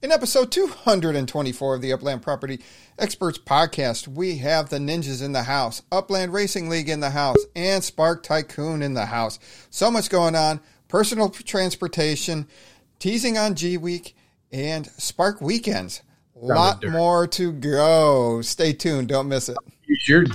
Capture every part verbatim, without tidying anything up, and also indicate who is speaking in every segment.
Speaker 1: In episode two hundred twenty-four of the Upland Property Experts Podcast, we have the Ninjas in the house, Upland Racing League in the house, and Spark Tycoon in the house. So much going on. Personal transportation, teasing on G Week, and Spark Weekends. A lot more to go. Stay tuned. Don't miss it.
Speaker 2: Sure.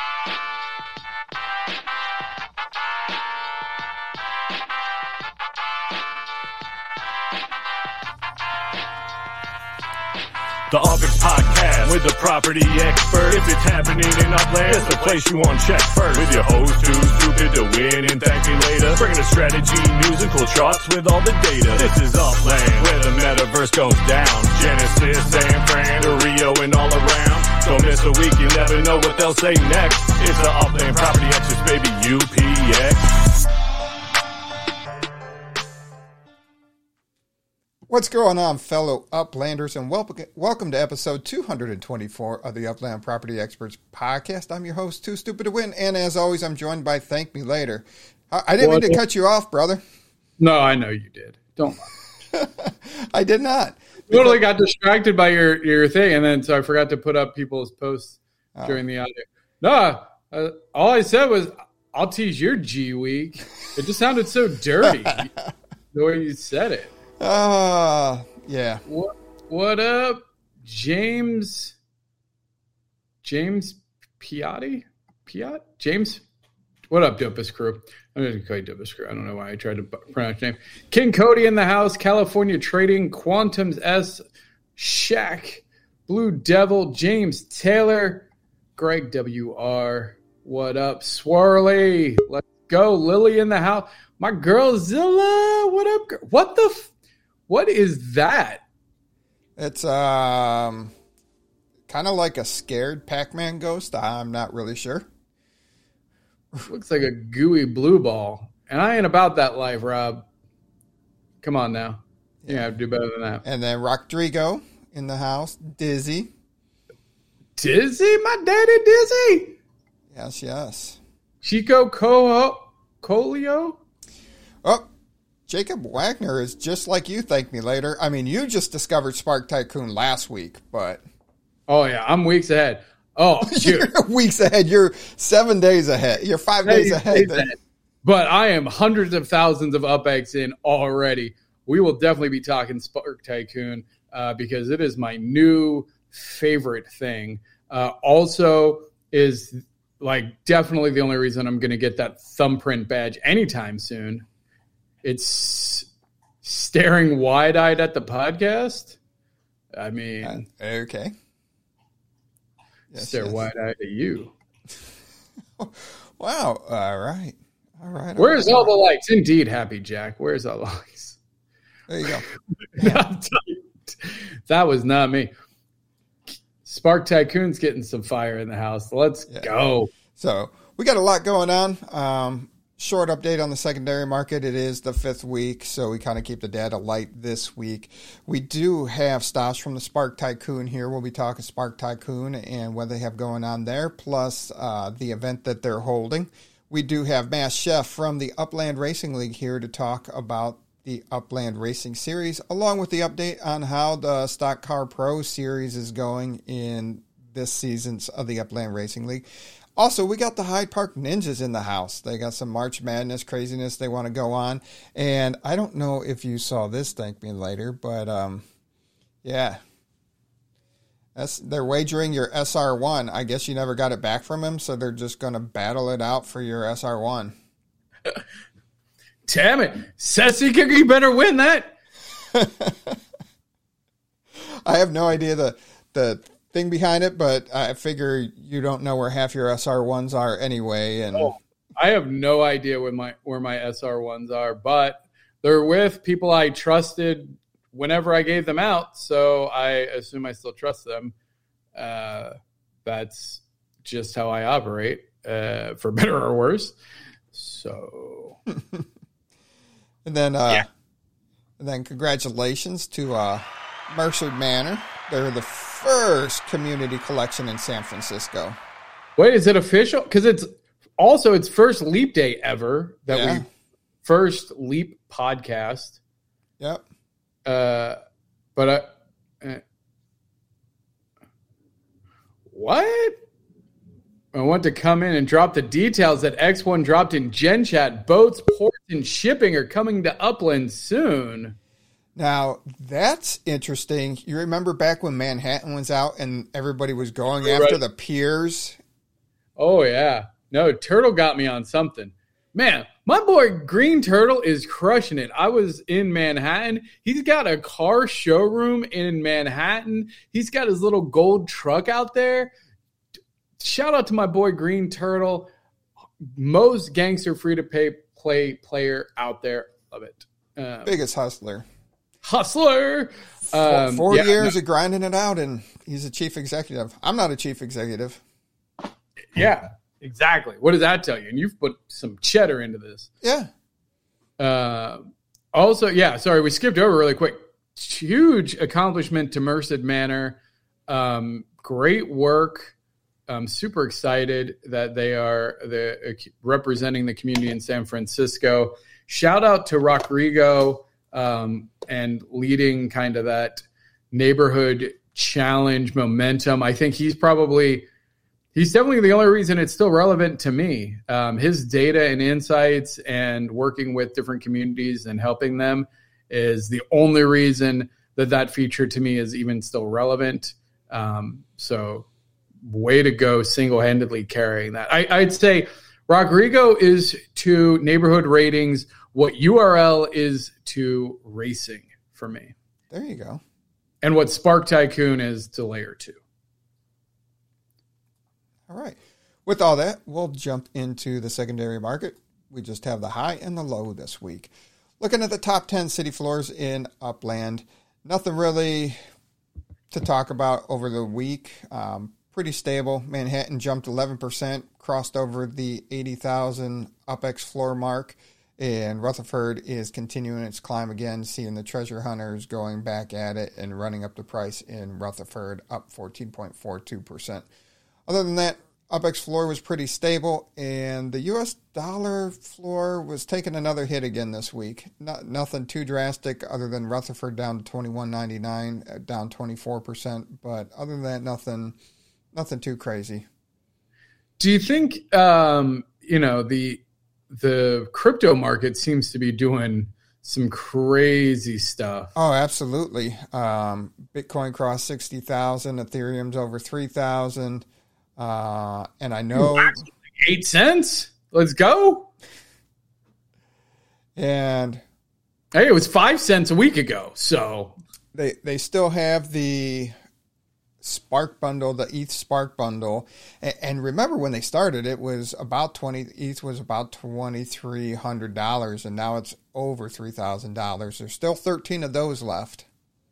Speaker 3: The Upix Podcast with the property expert. If it's happening in Upland, it's the place you want to check first. With your host, too stupid to win and thank me later. Bringing the strategy, news, and cool charts with all the data. This is Upland, where the metaverse goes down. Genesis, San Fran, to Rio, and all around. Don't miss a week, you never know what they'll say next. It's the Upland Property Experts, baby, U P X.
Speaker 1: What's going on, fellow Uplanders, and welcome, welcome to episode two hundred twenty-four of the Upland Property Experts Podcast. I'm your host, Too Stupid to Win, and as always, I'm joined by Thank Me Later. I, I didn't what? mean to cut you off, brother.
Speaker 2: No, I know you did. Don't lie.
Speaker 1: I did not.
Speaker 2: Totally got distracted by your, your thing, and then so I forgot to put up people's posts oh. during the audio. No, uh, all I said was, I'll tease your G Week. It just sounded so dirty, the way you said it.
Speaker 1: Ah, uh, yeah.
Speaker 2: What, what up, James? James Piatti? Piat? James? What up, Dopus Crew? I'm going to call you Dopus Crew. I don't know why I tried to pronounce your name. King Cody in the house. California Trading. Quantums S. Shaq. Blue Devil. James Taylor. Greg W R. What up, Swirly? Let's go. Lily in the house. My girl Zilla. What up? Girl? What the f- What is that?
Speaker 1: It's um, kind of like a scared Pac-Man ghost. I'm not really sure.
Speaker 2: Looks like a gooey blue ball. And I ain't about that life, Rob. Come on now. You have to do better than that.
Speaker 1: And then Rodrigo in the house. Dizzy.
Speaker 2: Dizzy? My daddy Dizzy?
Speaker 1: Yes, yes.
Speaker 2: Chico Coho Colio?
Speaker 1: Oh, Jacob Wagner is just like you, Thank Me Later. I mean, you just discovered Spark Tycoon last week, but...
Speaker 2: Oh, yeah, I'm weeks ahead. Oh,
Speaker 1: You're weeks ahead. You're seven days ahead. You're five days, days ahead. ahead.
Speaker 2: But I am hundreds of thousands of UpX in already. We will definitely be talking Spark Tycoon uh, because it is my new favorite thing. Uh, also is, like, definitely the only reason I'm going to get that thumbprint badge anytime soon. It's staring wide-eyed at the podcast. I mean,
Speaker 1: uh, okay.
Speaker 2: Yes, stare yes. wide-eyed at you.
Speaker 1: Wow. All right. All right.
Speaker 2: Where's
Speaker 1: all,
Speaker 2: all right. the lights? Indeed, Happy Jack. Where's all the lights?
Speaker 1: There you go.
Speaker 2: Yeah. That was not me. Spark Tycoon's getting some fire in the house. Let's yeah. go.
Speaker 1: So we got a lot going on. Um, Short update on the secondary market. It is the fifth week, so we kind of keep the data light this week. We do have Stosh from the Spark Tycoon here. We'll be talking Spark Tycoon and what they have going on there, plus uh, the event that they're holding. We do have Mass Chef from the Upland Racing League here to talk about the Upland Racing Series, along with the update on how the Stock Car Pro Series is going in this season's of the Upland Racing League. Also, we got the Hyde Park Ninjas in the house. They got some March Madness craziness they want to go on. And I don't know if you saw this, Thank Me Later, but um, yeah. That's, they're wagering your S R one. I guess you never got it back from him, so they're just going to battle it out for your S R one.
Speaker 2: Damn it. Sassy Kicker, you better win that.
Speaker 1: I have no idea the the... thing behind it, but I figure you don't know where half your S R ones are anyway. And
Speaker 2: oh, I have no idea where my where my S R ones are, but they're with people I trusted whenever I gave them out, so I assume I still trust them. Uh, that's just how I operate, uh, for better or worse. So,
Speaker 1: and then, uh, yeah. and then, congratulations to uh, Mercer Manor. They're the first community collection in San Francisco.
Speaker 2: Wait, is it official? Because it's also its first Leap Day ever. That yeah. we first Leap podcast.
Speaker 1: Yep.
Speaker 2: Uh, but I, Uh, what? I want to come in and drop the details that X one dropped in Gen Chat. Boats, ports, and shipping are coming to Upland soon.
Speaker 1: Now, that's interesting. You remember back when Manhattan was out and everybody was going
Speaker 2: Right.
Speaker 1: after the piers?
Speaker 2: Oh, yeah. No, Turtle got me on something. Man, my boy Green Turtle is crushing it. I was in Manhattan. He's got a car showroom in Manhattan. He's got his little gold truck out there. Shout out to my boy Green Turtle. Most gangster free-to-pay play player out there. Love it. Um,
Speaker 1: Biggest hustler.
Speaker 2: Hustler.
Speaker 1: Four,
Speaker 2: Um,
Speaker 1: four
Speaker 2: yeah,
Speaker 1: years
Speaker 2: no-
Speaker 1: of grinding it out, and he's a chief executive. I'm not a chief executive.
Speaker 2: Yeah, exactly. What does that tell you? And you've put some cheddar into this.
Speaker 1: Yeah.
Speaker 2: Uh, also, yeah, sorry, we skipped over really quick. Huge accomplishment to Merced Manor. Um, great work. I'm super excited that they are the, uh, representing the community in San Francisco. Shout out to Rodrigo um, and leading kind of that neighborhood challenge momentum. I think he's probably he's definitely the only reason it's still relevant to me. Um, his data and insights and working with different communities and helping them is the only reason that that feature to me is even still relevant. Um, so way to go single-handedly carrying that. I, I'd say Rodrigo is to neighborhood ratings what U R L is to racing for me.
Speaker 1: There you go.
Speaker 2: And what Spark Tycoon is to layer two.
Speaker 1: All right. With all that, we'll jump into the secondary market. We just have the high and the low this week. Looking at the top ten city floors in Upland, nothing really to talk about over the week. Um, pretty stable. Manhattan jumped eleven percent, crossed over the eighty thousand UpX floor mark, and Rutherford is continuing its climb again, seeing the treasure hunters going back at it and running up the price in Rutherford, up fourteen point four two percent. Other than that, UpX floor was pretty stable, and the U S dollar floor was taking another hit again this week. Not, nothing too drastic other than Rutherford down to twenty-one ninety-nine, down twenty-four percent, but other than that, nothing nothing too crazy.
Speaker 2: Do you think, um, you know, the the crypto market seems to be doing some crazy stuff?
Speaker 1: Oh, absolutely. Um, Bitcoin crossed sixty thousand, Ethereum's over three thousand. Uh, and I know
Speaker 2: Eight cents? Let's go.
Speaker 1: and
Speaker 2: Hey, it was five cents a week ago. So
Speaker 1: they they still have the Spark bundle, the E T H Spark bundle. And, and remember when they started, it was about twenty, E T H was about twenty-three hundred dollars, and now it's over three thousand dollars. There's still thirteen of those left.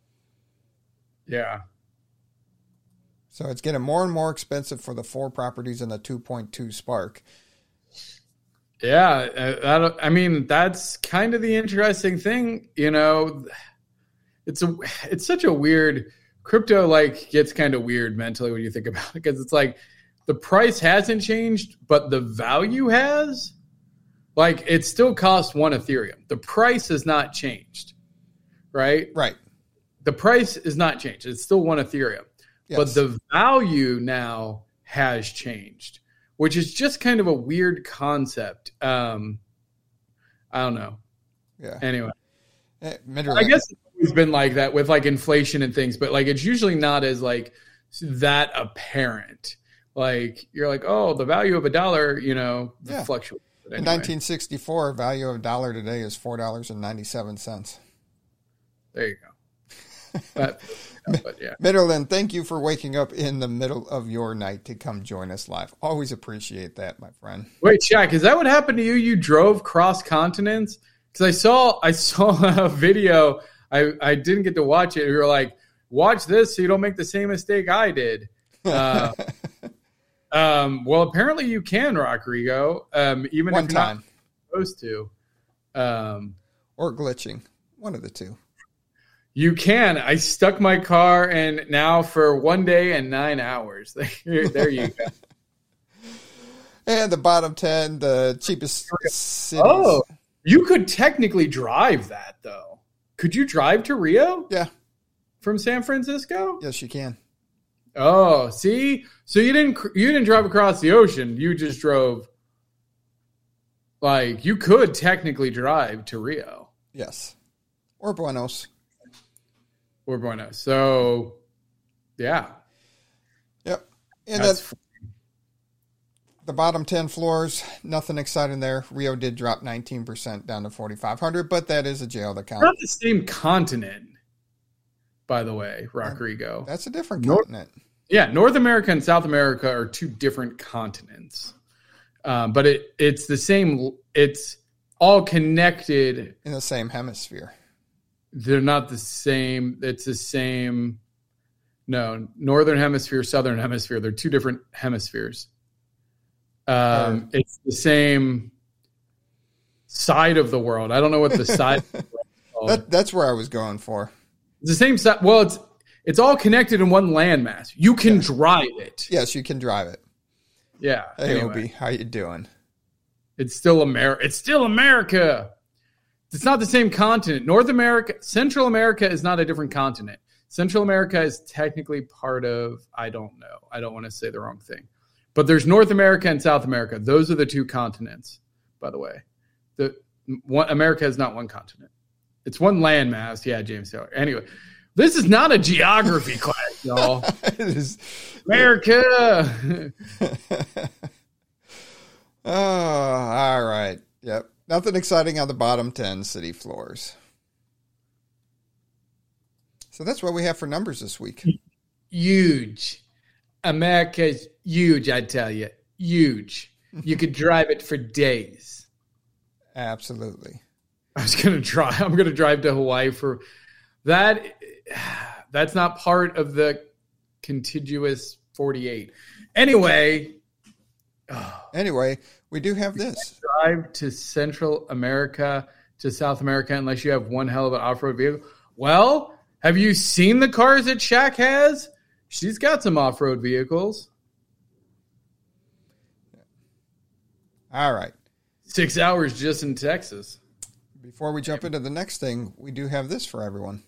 Speaker 2: yeah.
Speaker 1: So it's getting more and more expensive for the four properties in the two point two Spark.
Speaker 2: Yeah, uh, that, I mean, that's kind of the interesting thing, you know. It's a, it's such a weird crypto. Like gets kind of weird mentally when you think about it, because it's like the price hasn't changed, but the value has. Like it still costs one Ethereum. The price has not changed, right?
Speaker 1: Right.
Speaker 2: The price is not changed. It's still one Ethereum,
Speaker 1: Yes.
Speaker 2: but the value now has changed, which is just kind of a weird concept. Um, I don't know.
Speaker 1: Yeah.
Speaker 2: Anyway,
Speaker 1: Eh,
Speaker 2: I
Speaker 1: Midderland-
Speaker 2: guess it's always been like that with like inflation and things, but like it's usually not as like that apparent. Like you're like, oh, the value of a dollar, you know,
Speaker 1: Yeah.
Speaker 2: fluctuates. But
Speaker 1: In
Speaker 2: anyway,
Speaker 1: nineteen sixty-four, value of a dollar today is four dollars and ninety-seven cents.
Speaker 2: there you go. But, but yeah.
Speaker 1: Midderland, thank you for waking up in the middle of your night to come join us live. Always appreciate that, my friend.
Speaker 2: Wait, Shaq, is that what happened to you? You drove cross continents? Because I saw I saw a video. I, I didn't get to watch it. You were like, watch this so you don't make the same mistake I did. Uh, um, well, apparently you can, Rodrigo, um, even
Speaker 1: One
Speaker 2: if you're
Speaker 1: time.
Speaker 2: not supposed to. Um,
Speaker 1: Or glitching. One of the two.
Speaker 2: you can. I stuck my car in now for one day and nine hours. There you go.
Speaker 1: And the bottom ten, the cheapest cities.
Speaker 2: Oh, you could technically drive that, though. Could you drive to Rio?
Speaker 1: Yeah.
Speaker 2: from San Francisco?
Speaker 1: Yes, you can.
Speaker 2: Oh, see? So you didn't you didn't drive across the ocean. You just drove. Like, you could technically drive to Rio.
Speaker 1: Yes. Or Buenos.
Speaker 2: Or Buenos. So, yeah.
Speaker 1: Yep. And
Speaker 2: That's
Speaker 1: that, the bottom ten floors, nothing exciting there. Rio did drop nineteen percent down to forty-five hundred, but that is a jail account.
Speaker 2: not the same continent, by the way, Rodrigo.
Speaker 1: That's a different
Speaker 2: North,
Speaker 1: continent.
Speaker 2: Yeah, North America and South America are two different continents. Um, but it it's the same. It's all connected.
Speaker 1: In the same hemisphere.
Speaker 2: They're not the same. It's the same. No, Northern Hemisphere, Southern Hemisphere. They're two different hemispheres. Um, oh. It's the same side of the world. I don't know what the side of the world is called.
Speaker 1: That, that's where I was going for.
Speaker 2: It's the same side. Well, it's it's all connected in one landmass. You can yes. drive it.
Speaker 1: Yes, you can drive it.
Speaker 2: Yeah.
Speaker 1: Hey,
Speaker 2: anyway.
Speaker 1: Obi, how you doing?
Speaker 2: It's still America. It's still America. It's not the same continent. North America, Central America is not a different continent. Central America is technically part of, I don't know. I don't want to say the wrong thing. But there's North America and South America. Those are the two continents, by the way. The one, America is not one continent. It's one landmass. Yeah, James Taylor. Anyway, this is not a geography class, y'all. It is America.
Speaker 1: Oh, all right. Yep. Nothing exciting on the bottom ten city floors. So that's what we have for numbers this week.
Speaker 2: Huge. America's huge, I tell you. Huge. You could drive it for days.
Speaker 1: Absolutely.
Speaker 2: I was going to try. I'm going to drive to Hawaii for that. That's not part of the contiguous forty-eight. Anyway.
Speaker 1: Anyway, we do have this.
Speaker 2: Drive to Central America, to South America, unless you have one hell of an off-road vehicle. Well, have you seen the cars that Shaq has? She's got some off-road vehicles.
Speaker 1: All right.
Speaker 2: Six hours just in Texas.
Speaker 1: Before we jump into the next thing, we do have this for everyone.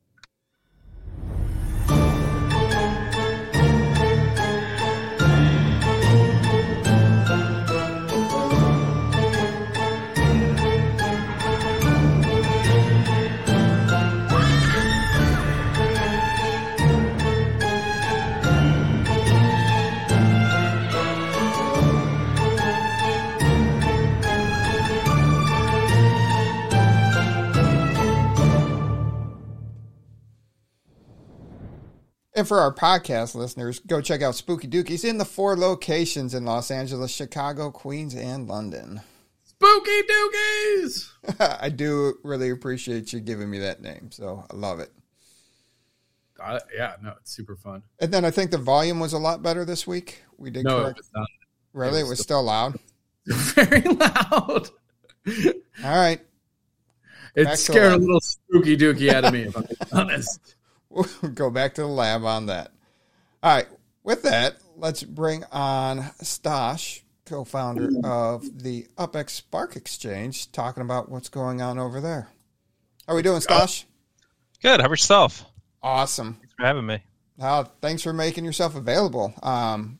Speaker 1: And for our podcast listeners, go check out Spooky Dookies in the four locations in Los Angeles, Chicago, Queens, and London.
Speaker 2: Spooky Dookies!
Speaker 1: I do really appreciate you giving me that name, so I love it.
Speaker 2: Uh, yeah, no, it's super fun.
Speaker 1: And then I think the volume was a lot better this week. We did
Speaker 2: no,
Speaker 1: correct.
Speaker 2: It was not.
Speaker 1: Really? It was, it was still, still loud?
Speaker 2: Very loud.
Speaker 1: All right.
Speaker 2: It Back scared a little spooky dookie out of me, if I'm being honest.
Speaker 1: We'll go back to the lab on that. All right. With that, let's bring on Stosh, co-founder of the UpX Spark Exchange, talking about what's going on over there. How are we doing, Stosh?
Speaker 4: Good. How about yourself?
Speaker 1: Awesome.
Speaker 4: Thanks for having me.
Speaker 1: Uh, thanks for making yourself available. Um,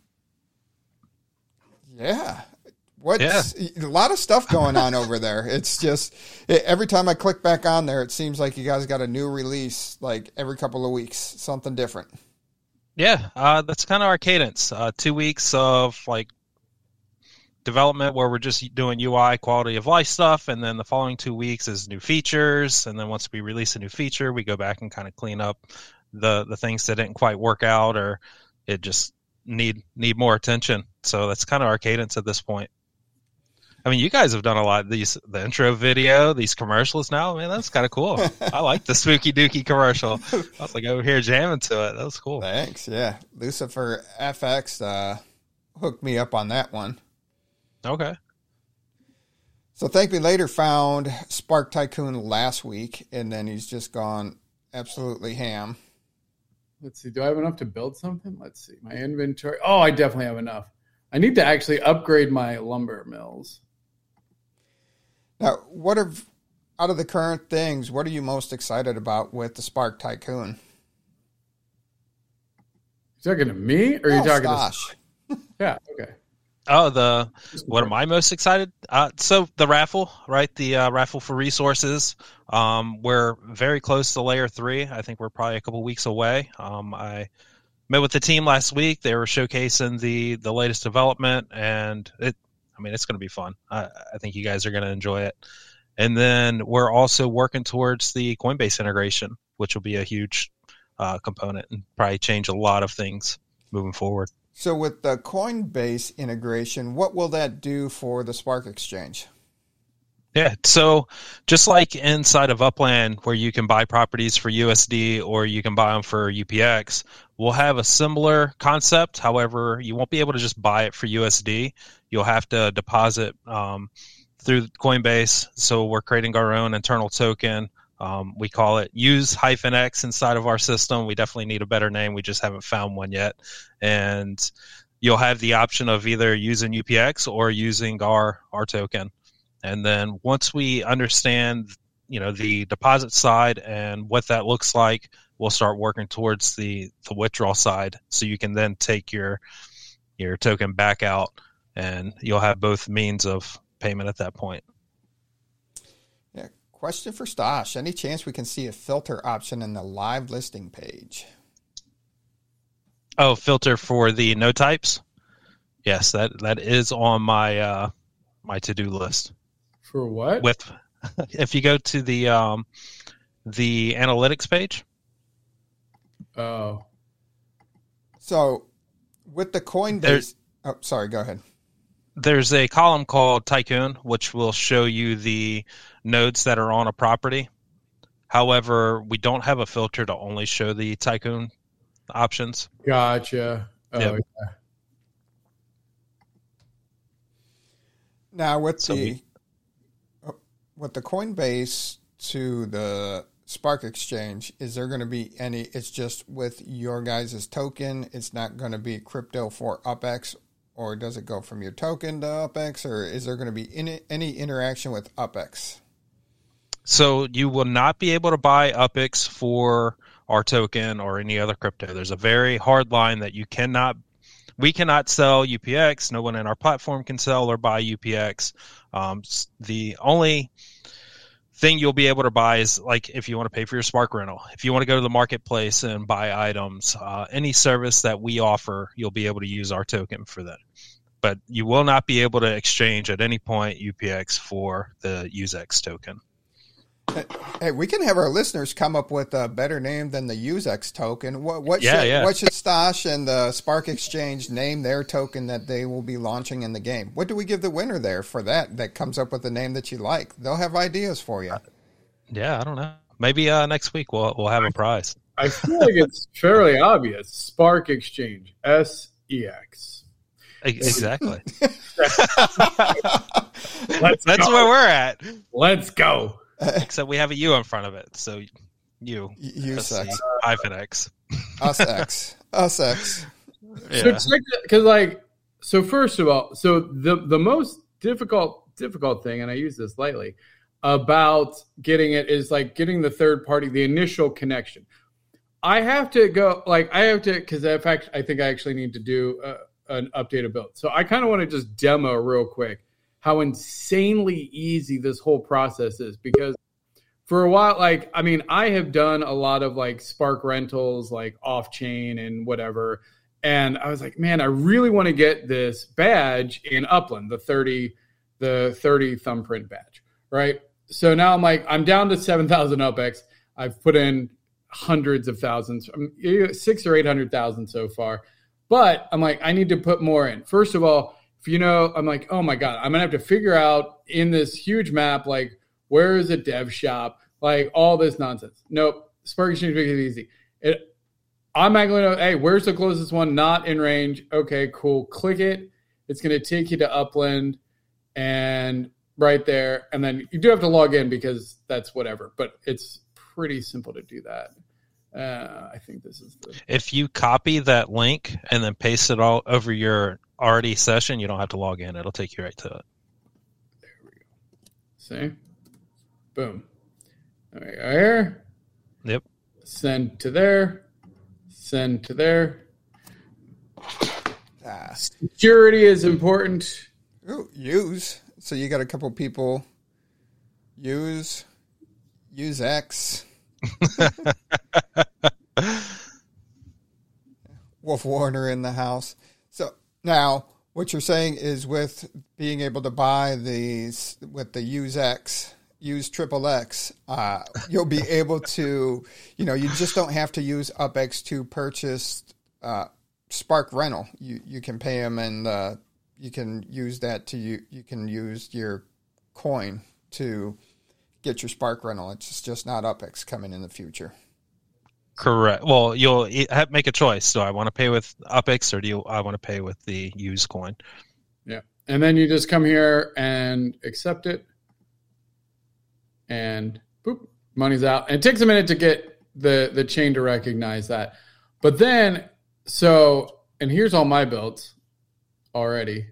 Speaker 1: yeah. What's yeah. a lot of stuff going on over there. It's just it, every time I click back on there, it seems like you guys got a new release like every couple of weeks, something different.
Speaker 4: Yeah, uh, that's kind of our cadence. Uh, two weeks of like development where we're just doing U I quality of life stuff, and then the following two weeks is new features. And then once we release a new feature, we go back and kind of clean up the the things that didn't quite work out or it just need need more attention. So that's kind of our cadence at this point. I mean, you guys have done a lot of these, the intro video, these commercials now. Man, that's kind of cool. I like the Spooky Dookie commercial. I was like over here jamming to it. That was cool.
Speaker 1: Thanks. Yeah. Lucifer F X uh, hooked me up on that one.
Speaker 4: Okay.
Speaker 1: So Thank Me Later found Spark Tycoon last week, and then he's just gone absolutely ham.
Speaker 2: Let's see. Do I have enough to build something? Let's see. My inventory. Oh, I definitely have enough. I need to actually upgrade my lumber mills.
Speaker 1: Now, what are, out of the current things, what are you most excited about with the Spark Tycoon?
Speaker 2: talking to me, or are
Speaker 1: No,
Speaker 2: you talking
Speaker 1: Stosh.
Speaker 2: to? Yeah. Okay.
Speaker 4: Oh, the what am I most excited? Uh, so the raffle, right? The uh, raffle for resources. Um, we're very close to layer three. I think we're probably a couple weeks away. Um, I met with the team last week. They were showcasing the the latest development, and it. I mean, it's going to be fun. I, I think you guys are going to enjoy it. And then we're also working towards the Coinbase integration, which will be a huge uh, component and probably change a lot of things moving forward.
Speaker 1: So with the Coinbase integration, what will that do for the Spark Exchange?
Speaker 4: Yeah, so just like inside of Upland, where you can buy properties for U S D or you can buy them for U P X, we'll have a similar concept. However, you won't be able to just buy it for U S D. You'll have to deposit um, through Coinbase. So we're creating our own internal token. Um, we call it use hyphen X inside of our system. We definitely need a better name. We just haven't found one yet. And you'll have the option of either using U P X or using our, our token. And then once we understand, you know, the deposit side and what that looks like, we'll start working towards the, the withdrawal side. So you can then take your, your token back out and you'll have both means of payment at that point.
Speaker 1: Question for Stosh. Any chance we can see a filter option in the live listing page?
Speaker 4: Oh, filter for the node types? Yes, that, that is on my uh, my to-do list.
Speaker 2: For what?
Speaker 4: With if you go to the um, the analytics page.
Speaker 2: Oh.
Speaker 1: So with the Coinbase... There's, oh, sorry, go ahead.
Speaker 4: There's a column called Tycoon, which will show you the nodes that are on a property. However, we don't have a filter to only show the Tycoon options.
Speaker 2: Gotcha. Oh,
Speaker 4: yep.
Speaker 2: yeah.
Speaker 1: Now, with
Speaker 4: So
Speaker 1: the
Speaker 4: we,
Speaker 1: with the Coinbase to the Spark Exchange, is there going to be any, it's just with your guys' token, it's not going to be crypto for UpX, or does it go from your token to UpX, or is there going to be any, any interaction with UpX?
Speaker 4: So you will not be able to buy UpX for our token or any other crypto. There's a very hard line that you cannot, we cannot sell U P X. No one in our platform can sell or buy U P X. Um, the only thing you'll be able to buy is like if you want to pay for your Spark rental, if you want to go to the marketplace and buy items, uh, any service that we offer, you'll be able to use our token for that. But you will not be able to exchange at any point U P X for the UseX token.
Speaker 1: Hey, we can have our listeners come up with a better name than the UseX token. What, what,
Speaker 4: yeah,
Speaker 1: should,
Speaker 4: yeah.
Speaker 1: what should Stosh and the Spark Exchange name their token that they will be launching in the game? What do we give the winner there for that, that comes up with a name that you like? They'll have ideas for you.
Speaker 4: Yeah, I don't know. Maybe uh, next week we'll we'll have a prize.
Speaker 2: I feel like it's fairly obvious. Spark Exchange, S E X.
Speaker 4: Exactly.
Speaker 2: Let's
Speaker 4: That's
Speaker 2: go.
Speaker 4: where we're at.
Speaker 2: Let's go.
Speaker 4: Except we have a U in front of it, so you.
Speaker 1: UseX.
Speaker 4: Hyphen X.
Speaker 1: Us X. Us X.
Speaker 2: Yeah. So check because like so first of all, so the the most difficult difficult thing, and I use this lightly, about getting it is like getting the third party, the initial connection. I have to go like I have to because in fact I think I actually need to do a, an updated build. So I kind of want to just demo real quick how insanely easy this whole process is, because for a while, like, I mean, I have done a lot of like Spark rentals, like off chain and whatever. And I was like, man, I really want to get this badge in Upland, the thirty, the thirty thumbprint badge. Right. So now I'm like, I'm down to seven thousand UpX. I've put in hundreds of thousands, six or eight hundred thousand so far. But I'm like, I need to put more in. First of all, if you know, I'm like, oh my God, I'm going to have to figure out in this huge map, like, where is a dev shop? Like, all this nonsense. Nope. Spark Exchange makes it easy. It, I'm not going to, hey, where's the closest one? Not in range. Okay, cool. Click it. It's going to take you to Upland and right there. And then you do have to log in because that's whatever. But it's pretty simple to do that. Uh, I think this is the...
Speaker 4: If you copy that link and then paste it all over your already session, you don't have to log in. It'll take you right to it.
Speaker 2: There we go. See? Boom. There we go here.
Speaker 4: Yep.
Speaker 2: Send to there. Send to there.
Speaker 1: Ah.
Speaker 2: Security is important.
Speaker 1: Ooh, use. So you got a couple people use use X. Wolf Warner in the house. So now what you're saying is with being able to buy these with the use X, use triple X, uh, you'll be able to, you know, you just don't have to use UpX to purchase uh, Spark rental. You you can pay them and uh, you can use that to you. You can use your coin to get your Spark rental. It's just not UpX coming in the future.
Speaker 4: Correct. Well, you'll have, make a choice. Do I want to pay with UpX or do you, I want to pay with the used coin?
Speaker 2: Yeah. And then you just come here and accept it. And boop, money's out. And it takes a minute to get the, the chain to recognize that. But then, so, and here's all my builds already.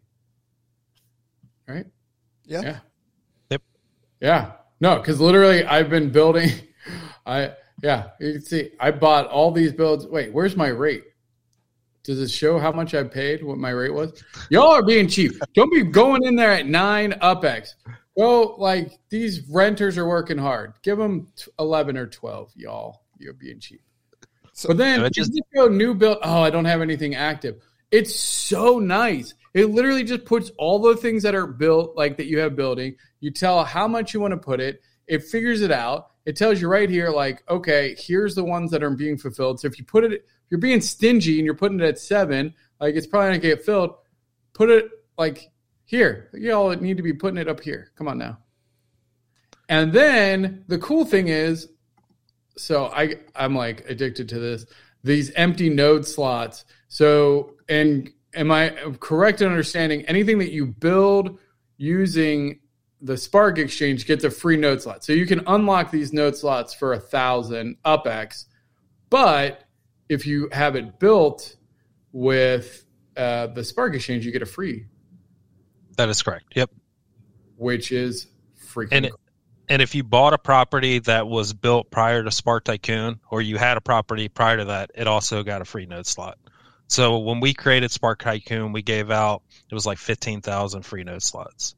Speaker 2: Right?
Speaker 1: Yeah.
Speaker 2: Yeah.
Speaker 4: Yep.
Speaker 2: Yeah. No, because literally I've been building. I, yeah, you can see I bought all these builds. Wait, where's my rate? Does it show how much I paid, what my rate was? Y'all are being cheap. Don't be going in there at nine UpX. Go, like, these renters are working hard. Give them eleven or twelve, y'all. You're being cheap. So, but then, just, just go new build. Oh, I don't have anything active. It's so nice. It literally just puts all the things that are built, like that you have building. You tell how much you want to put it. It figures it out. It tells you right here, like, okay, here's the ones that are being fulfilled. So if you put it, if you're being stingy and you're putting it at seven, like it's probably not going to get filled. Put it like here. You all need to be putting it up here. Come on now. And then the cool thing is, so I, I'm like addicted to this, these empty node slots. So, and am I correct in understanding anything that you build using the Spark Exchange gets a free node slot. So you can unlock these node slots for a thousand UpX. But if you have it built with uh, the Spark Exchange, you get a free.
Speaker 4: That is correct. Yep.
Speaker 2: Which is freaking
Speaker 4: and
Speaker 2: cool.
Speaker 4: It, and if you bought a property that was built prior to Spark Tycoon, or you had a property prior to that, it also got a free node slot. So when we created Spark Tycoon, we gave out, it was like fifteen thousand free node slots.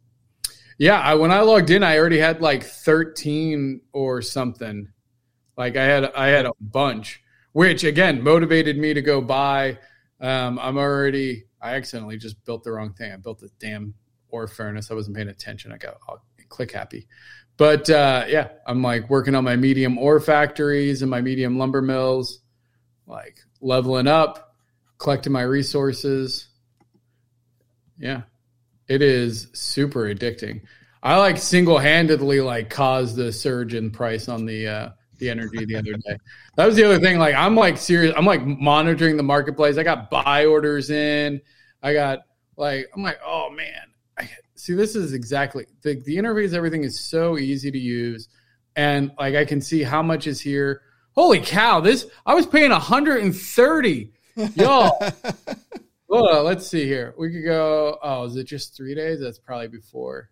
Speaker 2: Yeah, I, when I logged in, I already had like thirteen or something. Like I had, I had a bunch, which again motivated me to go buy. Um, I'm already, I accidentally just built the wrong thing. I built a damn ore furnace. I wasn't paying attention. I got I'll click happy, but uh, yeah, I'm like working on my medium ore factories and my medium lumber mills, like leveling up, collecting my resources. Yeah. It is super addicting. I like single-handedly like caused the surge in price on the uh, the energy the other day. That was the other thing. Like I'm like serious. I'm like monitoring the marketplace. I got buy orders in. I got like I'm like oh man. I, see, this is exactly the the interface. Everything is so easy to use, and like I can see how much is here. Holy cow! This I was paying one hundred thirty, y'all. Well, let's see here. We could go, oh, is it just three days? That's probably before.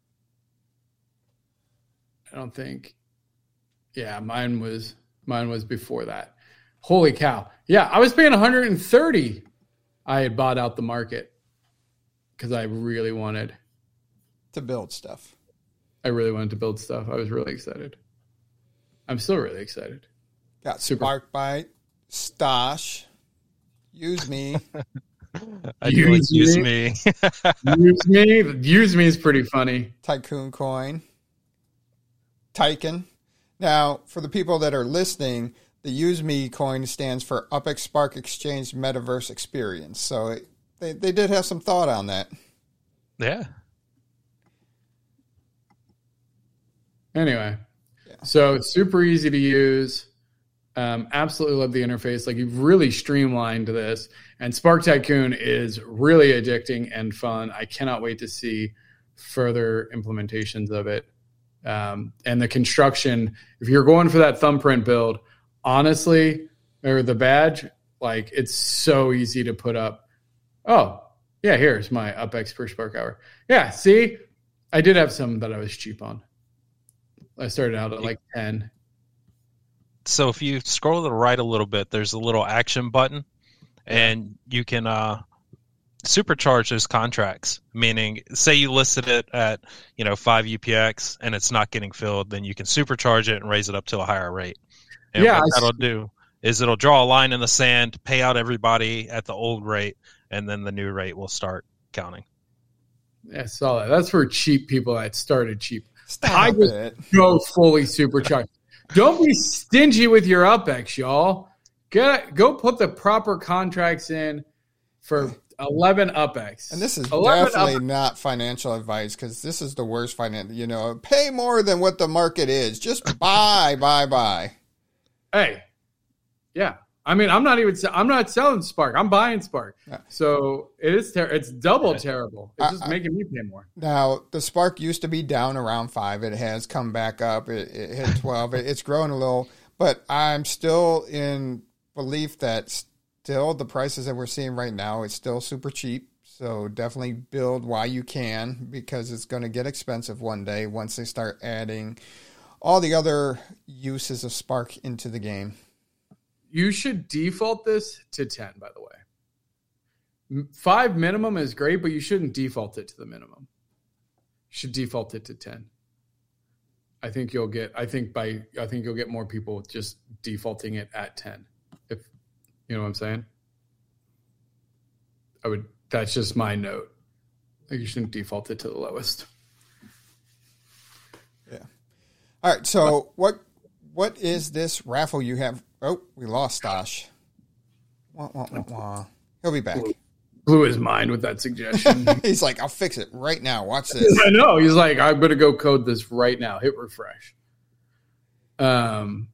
Speaker 2: I don't think. Yeah, mine was mine was before that. Holy cow. Yeah, I was paying one hundred thirty. I had bought out the market because I really wanted
Speaker 1: to build stuff.
Speaker 2: I really wanted to build stuff. I was really excited. I'm still really excited.
Speaker 1: Got Spark Bite, Stosh, Use Me.
Speaker 4: I do like use me.
Speaker 2: use me. Use me is pretty funny.
Speaker 1: Tycoon coin. Tycoon. Now, for the people that are listening, the Use Me coin stands for UpX Spark Exchange Metaverse Experience. So it, they, they did have some thought on that.
Speaker 4: Yeah.
Speaker 2: Anyway, yeah. So it's super easy to use. Um, absolutely love the interface. Like you've really streamlined this, and Spark Tycoon is really addicting and fun. I cannot wait to see further implementations of it. Um, and the construction, if you're going for that thumbprint build, honestly, or the badge, like it's so easy to put up. Oh yeah, here's my UpX per spark hour. Yeah. See, I did have some that I was cheap on. I started out at like ten.
Speaker 4: So if you scroll to the right a little bit, there's a little action button, and you can uh, supercharge those contracts. Meaning, say you listed it at, you know, five U P X and it's not getting filled, then you can supercharge it and raise it up to a higher rate. And
Speaker 2: Yeah,
Speaker 4: what
Speaker 2: I
Speaker 4: that'll do is it'll draw a line in the sand, pay out everybody at the old rate, and then the new rate will start counting.
Speaker 2: Yeah, I saw that. That's for cheap people that started cheap.
Speaker 1: Stop
Speaker 2: I just
Speaker 1: it.
Speaker 2: go fully supercharged. Don't be stingy with your U P X, y'all. Get go put the proper contracts in for eleven U P X.
Speaker 1: And this is
Speaker 2: eleven
Speaker 1: definitely
Speaker 2: U P X.
Speaker 1: not financial advice, because this is the worst finance. You know, pay more than what the market is. Just buy, buy, buy.
Speaker 2: Hey, yeah. I mean, I'm not even. I'm not selling Spark. I'm buying Spark.
Speaker 1: Yeah.
Speaker 2: So it is. Ter- it's double terrible. It's just
Speaker 1: I- I-
Speaker 2: making me pay more.
Speaker 1: Now, the Spark used to be down around five. It has come back up. It, it hit twelve. It, it's growing a little, but I'm still in belief that still the prices that we're seeing right now, it's still super cheap. So definitely build while you can, because it's going to get expensive one day once they start adding all the other uses of Spark into the game.
Speaker 2: You should default this to ten, by the way. M- Five minimum is great, but you shouldn't default it to the minimum. You should default it to ten. I think you'll get. I think by. I think you'll get more people just defaulting it at ten. If you know what I'm saying. I would. That's just my note. Like, you shouldn't default it to the lowest.
Speaker 1: Yeah. All right. So what what is this raffle you have? Oh, we lost Stosh. Wah, wah, wah, wah. He'll be back.
Speaker 2: Blew his mind with that suggestion.
Speaker 1: He's like, I'll fix it right now. Watch this.
Speaker 2: I know. He's like, I'm going to go code this right now. Hit refresh. Um,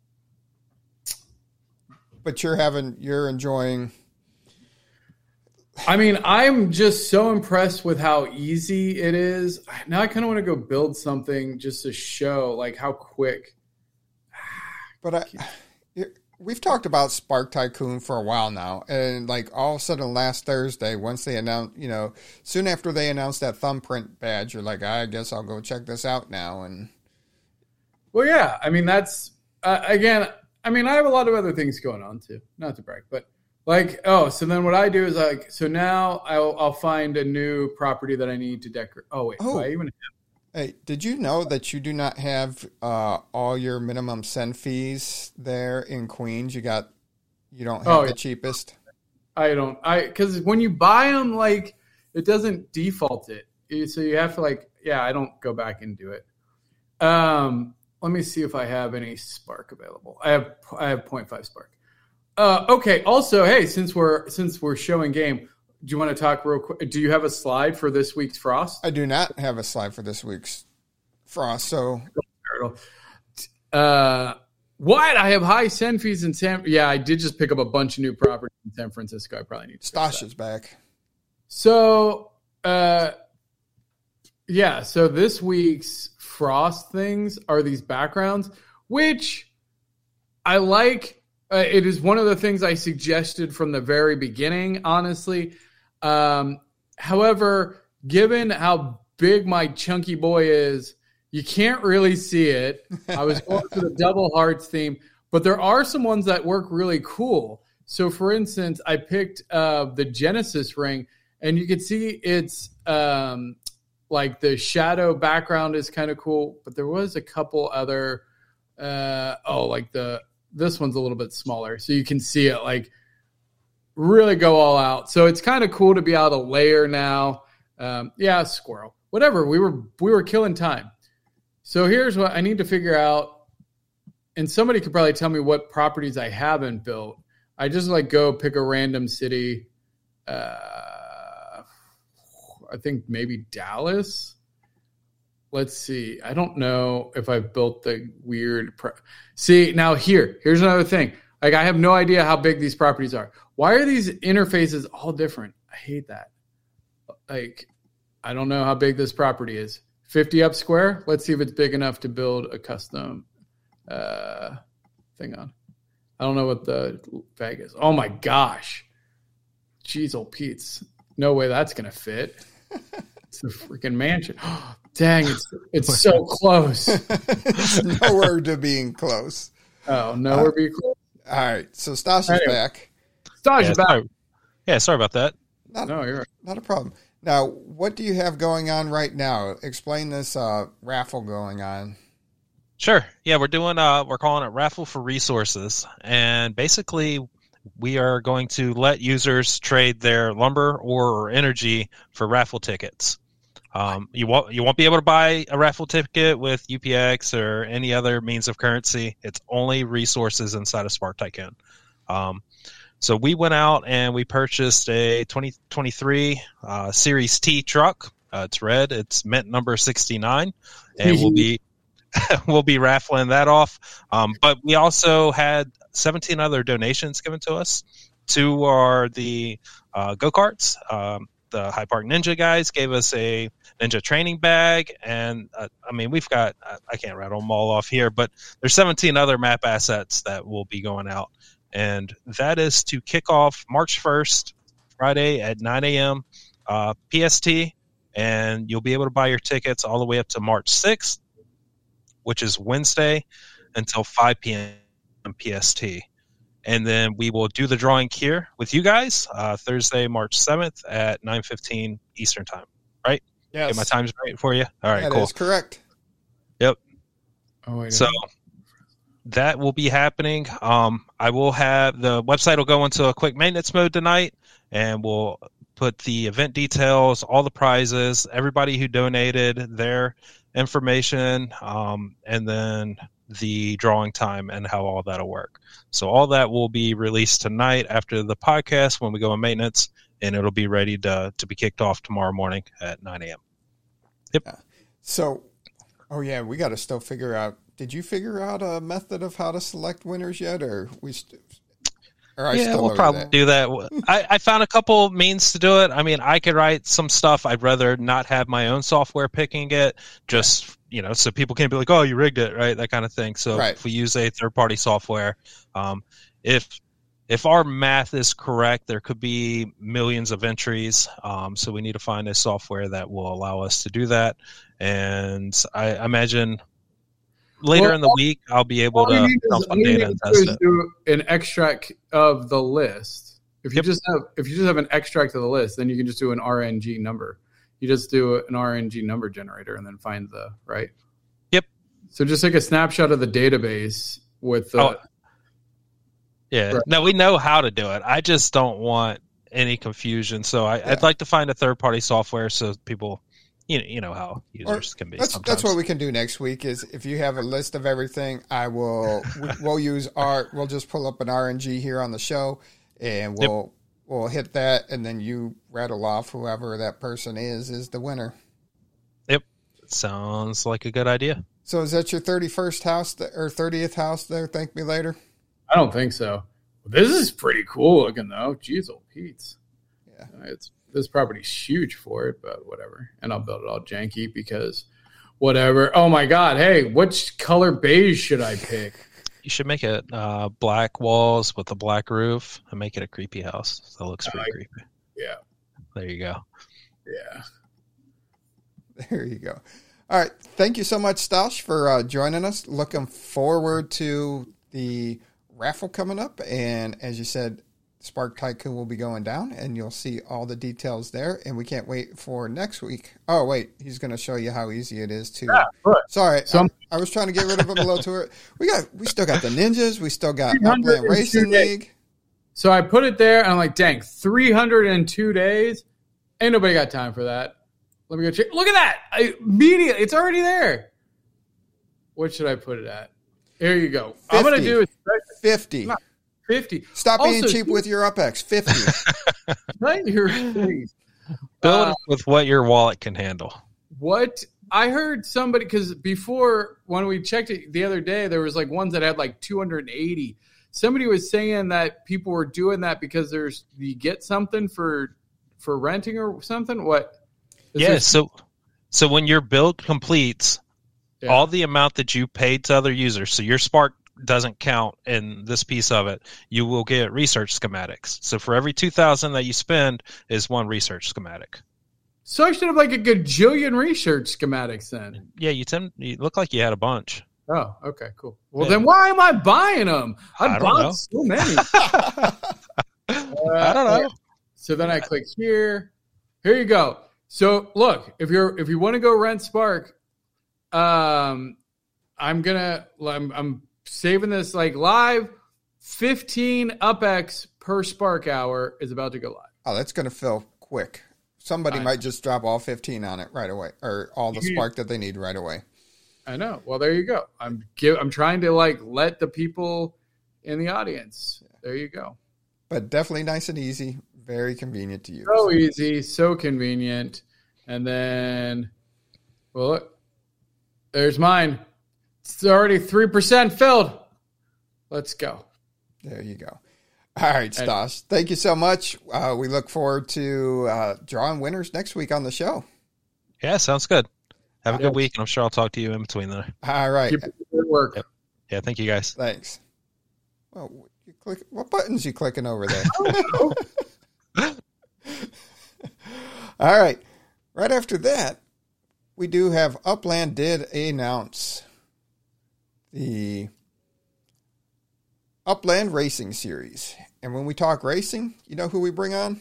Speaker 1: But you're having, you're enjoying.
Speaker 2: I mean, I'm just so impressed with how easy it is. Now I kind of want to go build something just to show like how quick.
Speaker 1: But I, we've talked about Spark Tycoon for a while now, and like all of a sudden last Thursday, once they announced, you know, soon after they announced that thumbprint badge, you're like, I guess I'll go check this out now. And
Speaker 2: Well, yeah, I mean that's uh, again. I mean, I have a lot of other things going on too. Not to brag, but like, oh, so then what I do is like, so now I'll I'll find a new property that I need to decorate. Oh wait,
Speaker 1: Oh.
Speaker 2: do I even have?
Speaker 1: hey, did you know that you do not have uh, all your minimum send fees there in Queens? You got, you don't have
Speaker 2: Oh,
Speaker 1: the
Speaker 2: yeah.
Speaker 1: cheapest.
Speaker 2: I don't. I because when you buy them, like it doesn't default it. You- So you have to like, yeah, I don't go back and do it. Um, let me see if I have any Spark available. I have I have zero point five Spark. Uh, okay. Also, hey, since we're since we're showing game, do you want to talk real quick? Do you have a slide for this week's Frost?
Speaker 1: I do not have a slide for this week's Frost, so
Speaker 2: Uh, what? I have high send fees in San. Yeah, I did just pick up a bunch of new properties in San Francisco. I probably need to fix
Speaker 1: Stosh
Speaker 2: that.
Speaker 1: is back.
Speaker 2: So, uh, yeah. So this week's Frost things are these backgrounds, which I like. Uh, it is one of the things I suggested from the very beginning, honestly. Um, however, given how big my chunky boy is, you can't really see it. I was going for the double hearts theme, but there are some ones that work really cool. So, for instance, I picked uh, the Genesis ring, and you can see it's um, like the shadow background is kind of cool, but there was a couple other, uh, oh, like the this one's a little bit smaller, so you can see it like really go all out. So it's kind of cool to be able to layer now. Um, yeah, squirrel, whatever. We were we were killing time. So here's what I need to figure out, and somebody could probably tell me what properties I haven't built. I just like go pick a random city. Uh, I think maybe Dallas. Let's see. I don't know if I've built the weird. Pro- see, now here, here's another thing. Like, I have no idea how big these properties are. Why are these interfaces all different? I hate that. Like, I don't know how big this property is. fifty up square. Let's see if it's big enough to build a custom uh, thing on. I don't know what the fag is. Oh my gosh. Jeez, old Pete's. No way that's going to fit. It's a freaking mansion. Dang, it's it's so close.
Speaker 1: It's nowhere to being close.
Speaker 2: Oh, nowhere be close.
Speaker 1: All right, so Stosh is
Speaker 2: Anyway.
Speaker 1: back.
Speaker 2: Staj
Speaker 4: Yeah,
Speaker 2: is back.
Speaker 4: sorry. Yeah, sorry about that.
Speaker 1: Not,
Speaker 2: No, you're right.
Speaker 1: Not a problem. Now, what do you have going on right now? Explain this uh, raffle going on.
Speaker 4: Sure. Yeah, we're doing. Uh, we're calling it Raffle for Resources, and basically, we are going to let users trade their lumber or energy for raffle tickets. Um, you won't you won't be able to buy a raffle ticket with U P X or any other means of currency. It's only resources inside of Spark Tycoon. Um, so we went out and we purchased a twenty twenty-three uh, Series T truck. Uh, it's red. It's mint number sixty-nine, and we'll be we'll be raffling that off. Um, but we also had seventeen other donations given to us. Two are the uh, go-karts. Um, the High Park Ninja guys gave us a Ninja training bag, and uh, I mean, we've got, I can't rattle them all off here, but there's seventeen other map assets that will be going out. And that is to kick off March first, Friday at nine a.m. Uh, P S T, and you'll be able to buy your tickets all the way up to March sixth, which is Wednesday, until five p.m. P S T. And then we will do the drawing here with you guys uh, Thursday, March seventh at nine fifteen Eastern time, right?
Speaker 1: Yes.
Speaker 4: Get my times right for you? All right,
Speaker 1: that
Speaker 4: cool.
Speaker 1: is correct.
Speaker 4: Yep.
Speaker 2: Oh, wait,
Speaker 4: So that will be happening. Um, I will have the website will go into a quick maintenance mode tonight, and we'll put the event details, all the prizes, everybody who donated their information, um, and then the drawing time and how all that'll work. So all that will be released tonight after the podcast when we go in maintenance, and it'll be ready to to be kicked off tomorrow morning at nine a.m. Yep.
Speaker 1: Yeah. So, oh yeah, we got to still figure out. Did you figure out a method of how to select winners yet, or we? St- or I
Speaker 4: yeah,
Speaker 1: still
Speaker 4: we'll
Speaker 1: over
Speaker 4: probably
Speaker 1: that?
Speaker 4: do that. I, I found a couple means to do it. I mean, I could write some stuff. I'd rather not have my own software picking it, just, you know, so people can't be like, oh, you rigged it, right? That kind of thing. So
Speaker 1: Right.
Speaker 4: if we use a third-party software, um, if if our math is correct, there could be millions of entries. Um, so we need to find a software that will allow us to do that. And I imagine later
Speaker 2: Well,
Speaker 4: in the week, I'll be able
Speaker 2: all you
Speaker 4: to
Speaker 2: need is-
Speaker 4: dump
Speaker 2: all
Speaker 4: some
Speaker 2: you
Speaker 4: data
Speaker 2: need
Speaker 4: and
Speaker 2: to
Speaker 4: test
Speaker 2: do is
Speaker 4: it.
Speaker 2: do an extract of the list. If you
Speaker 4: Yep.
Speaker 2: just have if you just have an extract of the list, then you can just do an R N G number. You just do an R N G number generator and then find the right.
Speaker 4: Yep.
Speaker 2: So just take a snapshot of the database with the.
Speaker 4: Oh, yeah.
Speaker 2: Right.
Speaker 4: No, we know how to do it. I just don't want any confusion. So I,
Speaker 1: Yeah.
Speaker 4: I'd like to find a third-party software so people, you know, you know how users can be.
Speaker 1: That's
Speaker 4: sometimes.
Speaker 1: that's what we can do next week. Is if you have a list of everything, I will. we- We'll use our. We'll just pull up an R N G here on the show, and we'll we'll hit that, and then you rattle off whoever that person is is the winner.
Speaker 4: Yep. Sounds like a good idea.
Speaker 1: So is that your thirty-first house th- or thirtieth house there? Thank me later.
Speaker 2: I don't think so. This is pretty cool looking though. Jeez, old Pete's.
Speaker 1: Yeah.
Speaker 2: Uh, It's this property's huge for it, but whatever. And I'll build it all janky because whatever. Oh my god! Hey, which color beige should I pick?
Speaker 4: You should make it uh, black walls with a black roof and make it a creepy house. That looks pretty
Speaker 2: I-
Speaker 4: creepy.
Speaker 2: Yeah,
Speaker 4: There you go.
Speaker 2: yeah.
Speaker 1: There you go. All right. Thank you so much, Stosh, for uh, joining us. Looking forward to the raffle coming up. And as you said, Spark Tycoon will be going down, and you'll see all the details there. And we can't wait for next week. Oh, wait. He's going to show you how easy it is to.
Speaker 2: Yeah, right.
Speaker 1: Sorry.
Speaker 2: So-
Speaker 1: I, I was trying to get rid of him a little too early. We got, we still got the Ninjas. We still got
Speaker 2: three hundred
Speaker 1: Upland Racing
Speaker 2: days.
Speaker 1: League.
Speaker 2: So I put it there, and I'm like, dang, three hundred two days? Ain't nobody got time for that. Let me go check. Look at that. I, immediately, it's already there. What should I put it at? Here you go. I'm going to
Speaker 1: fifty.
Speaker 2: do it
Speaker 1: fifty.
Speaker 2: Not fifty.
Speaker 1: Stop being
Speaker 2: Also,
Speaker 1: cheap with your UpX. fifty.
Speaker 2: Not your face.
Speaker 4: Build
Speaker 2: Uh,
Speaker 4: it with what your wallet can handle.
Speaker 2: What I heard somebody, because before when we checked it the other day, there was like ones that had like two hundred eighty. Somebody was saying that people were doing that because there's you get something for for renting or something. What? Is
Speaker 4: Yeah,
Speaker 2: there-
Speaker 4: so so when your build completes,
Speaker 2: Yeah.
Speaker 4: all the amount that you paid to other users, so your Spark doesn't count in this piece of it, you will get research schematics. So for every two thousand that you spend is one research schematic.
Speaker 2: So I should have like a gajillion research schematics then.
Speaker 4: Yeah, you tend you look like you had a bunch.
Speaker 2: Oh, okay, cool. Well,
Speaker 4: Yeah.
Speaker 2: then why am I buying them? I,
Speaker 4: I don't
Speaker 2: bought
Speaker 4: know.
Speaker 2: so many.
Speaker 4: I don't know.
Speaker 2: So then I click here. Here you go. So look, if you're if you want to go rent Spark, um, I'm gonna I'm, I'm saving this like live. fifteen UpX per Spark hour is about to go live.
Speaker 1: Oh, that's going to fill quick. Somebody
Speaker 2: I
Speaker 1: might
Speaker 2: know.
Speaker 1: just drop all fifteen on it right away, or all the Spark that they need right away.
Speaker 2: I know. Well, there you go. I'm give, I'm trying to like let the people in the audience. There you go.
Speaker 1: But definitely nice and easy, very convenient to use.
Speaker 2: So easy, so convenient. And then, well, look, there's mine. It's already three percent filled. Let's go.
Speaker 1: There you go. All right, Stosh. Thank you so much. Uh, we look forward to uh, drawing winners next week on the show.
Speaker 4: Yeah, sounds good. Have a
Speaker 2: Yeah.
Speaker 4: good week, and I'm sure I'll talk to you in between there.
Speaker 1: All right.
Speaker 2: Keep up the good work.
Speaker 4: Yep. Yeah, thank you guys.
Speaker 1: Thanks. Well, you click. What buttons you clicking over there? All right. Right after that, we do have Upland did announce the Upland Racing Series. And when we talk racing, you know who we bring on?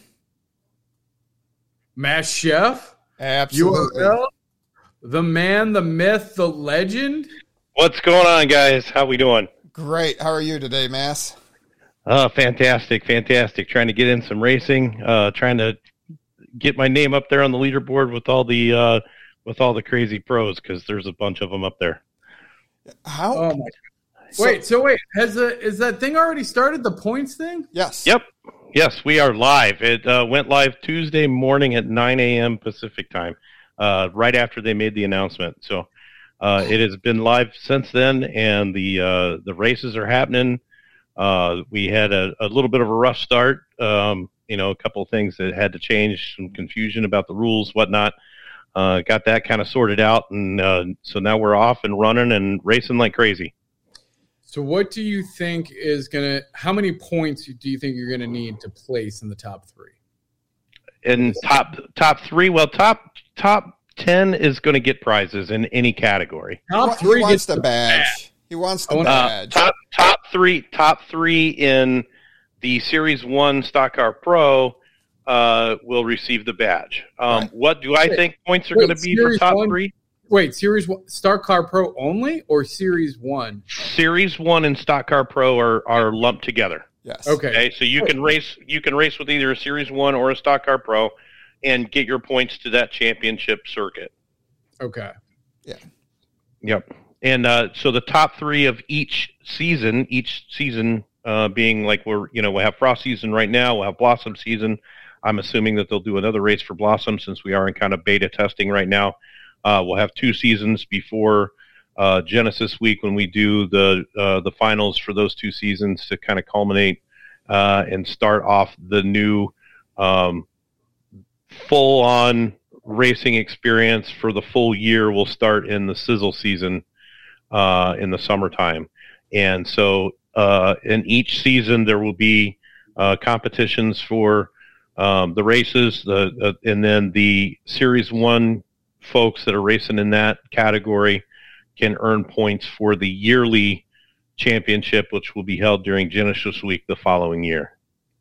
Speaker 2: Mass Chef,
Speaker 1: Absolutely.
Speaker 2: U R L, the man, the myth, the legend.
Speaker 5: What's going on, guys? How we doing?
Speaker 1: Great. How are you today, Mass?
Speaker 5: Oh, fantastic, fantastic. Trying to get in some racing, uh, trying to get my name up there on the leaderboard with all the uh, with all the crazy pros, because there's a bunch of them up there.
Speaker 1: How?
Speaker 2: Oh my! Wait, so wait, has the is that thing already started? The points thing?
Speaker 1: Yes.
Speaker 5: Yep. Yes, we are live. It uh, went live Tuesday morning at nine a.m. Pacific time, uh, right after they made the announcement. So uh, it has been live since then, and the uh, the races are happening. Uh, we had a, a little bit of a rough start. Um, you know, a couple of things that had to change, some confusion about the rules, whatnot. Uh, got that kind of sorted out, and uh, so now we're off and running and racing like crazy.
Speaker 2: So what do you think is gonna? How many points do you think you're gonna need to place in the top three?
Speaker 5: In top top three, well, top top ten is going to get prizes in any category.
Speaker 2: Top
Speaker 1: He
Speaker 2: three
Speaker 1: wants
Speaker 2: gets
Speaker 1: the badge. He wants the
Speaker 2: I want-
Speaker 5: Uh,
Speaker 1: badge.
Speaker 5: top top three top three in the Series One Stock Car Pro uh, will receive the badge. Um,
Speaker 1: Right.
Speaker 5: What do I
Speaker 2: Wait,
Speaker 5: think points are
Speaker 2: wait,
Speaker 5: going to be for
Speaker 2: Series
Speaker 5: top
Speaker 2: one?
Speaker 5: three?
Speaker 2: Wait, Series One, Star Car Pro only, or Series One?
Speaker 5: Series One and Stock Car Pro are, are lumped together.
Speaker 1: Yes.
Speaker 2: Okay.
Speaker 5: Okay, so you can race you can race with either a Series One or a Stock Car Pro, and get your points to that championship circuit.
Speaker 2: Okay.
Speaker 5: Yep. And uh, so the top three of each season, each season uh, being like we're, you know, we'll have Frost season right now, we'll have Blossom season. I'm assuming that they'll do another race for Blossom since we are in kind of beta testing right now. Uh, we'll have two seasons before uh, Genesis week when we do the uh, the finals for those two seasons to kind of culminate uh, and start off the new um, full-on racing experience for the full year. Will start in the Sizzle season uh, in the summertime. And so uh, in each season there will be uh, competitions for um, the races, the uh, and then the Series One folks that are racing in that category can earn points for the yearly championship, which will be held during Genesis week the following year.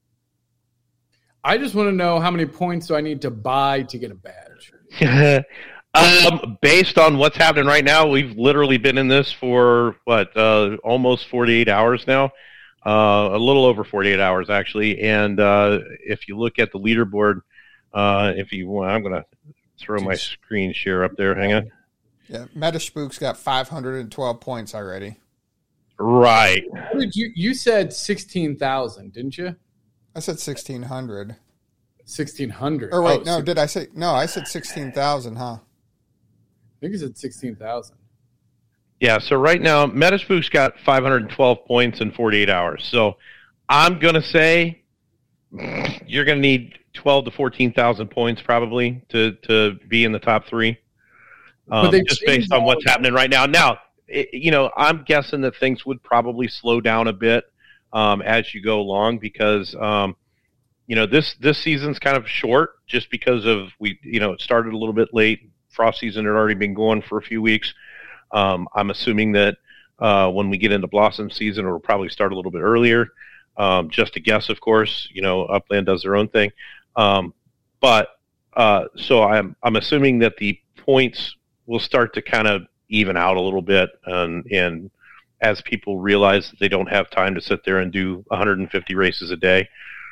Speaker 2: I just want to know how many points do I need to buy to get a badge?
Speaker 5: um, based on what's happening right now, we've literally been in this for what uh, almost forty-eight hours now, uh, a little over forty-eight hours actually. And uh, if you look at the leaderboard, uh, if you want, I'm going to throw my screen share up there. Hang on.
Speaker 1: Yeah. Metaspook's got five hundred twelve points already.
Speaker 5: Right.
Speaker 2: What did you you said sixteen thousand, didn't you?
Speaker 1: I said sixteen hundred.
Speaker 2: Sixteen hundred.
Speaker 1: Or wait,
Speaker 2: oh,
Speaker 1: no,
Speaker 2: six-
Speaker 1: did I say? No, I said sixteen thousand, huh?
Speaker 2: I think you said sixteen thousand.
Speaker 5: Yeah, so right now, Metaspook's got five hundred twelve points in forty-eight hours. So I'm going to say you're going to need twelve to fourteen thousand points probably to, to be in the top three, um,
Speaker 2: they
Speaker 5: just
Speaker 2: changed
Speaker 5: based on
Speaker 2: all
Speaker 5: what's
Speaker 2: of
Speaker 5: happening right now. Now, it, you know, I'm guessing that things would probably slow down a bit um, as you go along because, um, you know, this, this season's kind of short just because of, we, you know, it started a little bit late. Frost season had already been going for a few weeks. Um, I'm assuming that uh, when we get into Blossom season, it'll probably start a little bit earlier. Um, just a guess, of course. You know, Upland does their own thing. Um, but uh, so I'm I'm assuming that the points will start to kind of even out a little bit, and and as people realize that they don't have time to sit there and do one hundred fifty races a day.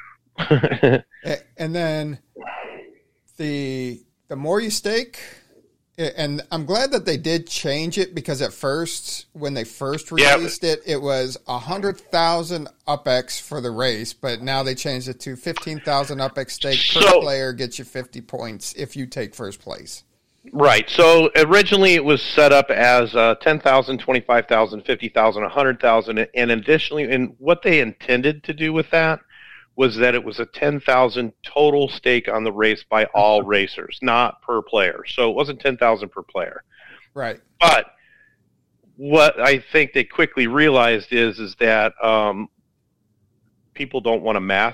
Speaker 1: And then the the more you stake, and I'm glad that they did change it, because at first, when they first released yeah. it, it was one hundred thousand UpX for the race, but now they changed it to fifteen thousand UpX stake per
Speaker 5: so,
Speaker 1: player gets you fifty points if you take first place.
Speaker 5: Right. So originally it was set up as uh, ten thousand, twenty-five thousand, fifty thousand, one hundred thousand, and additionally, and what they intended to do with that was that it was a ten thousand total stake on the race by all racers, not per player. So it wasn't ten thousand per player.
Speaker 1: Right.
Speaker 5: But what I think they quickly realized is is that um, people don't want to math.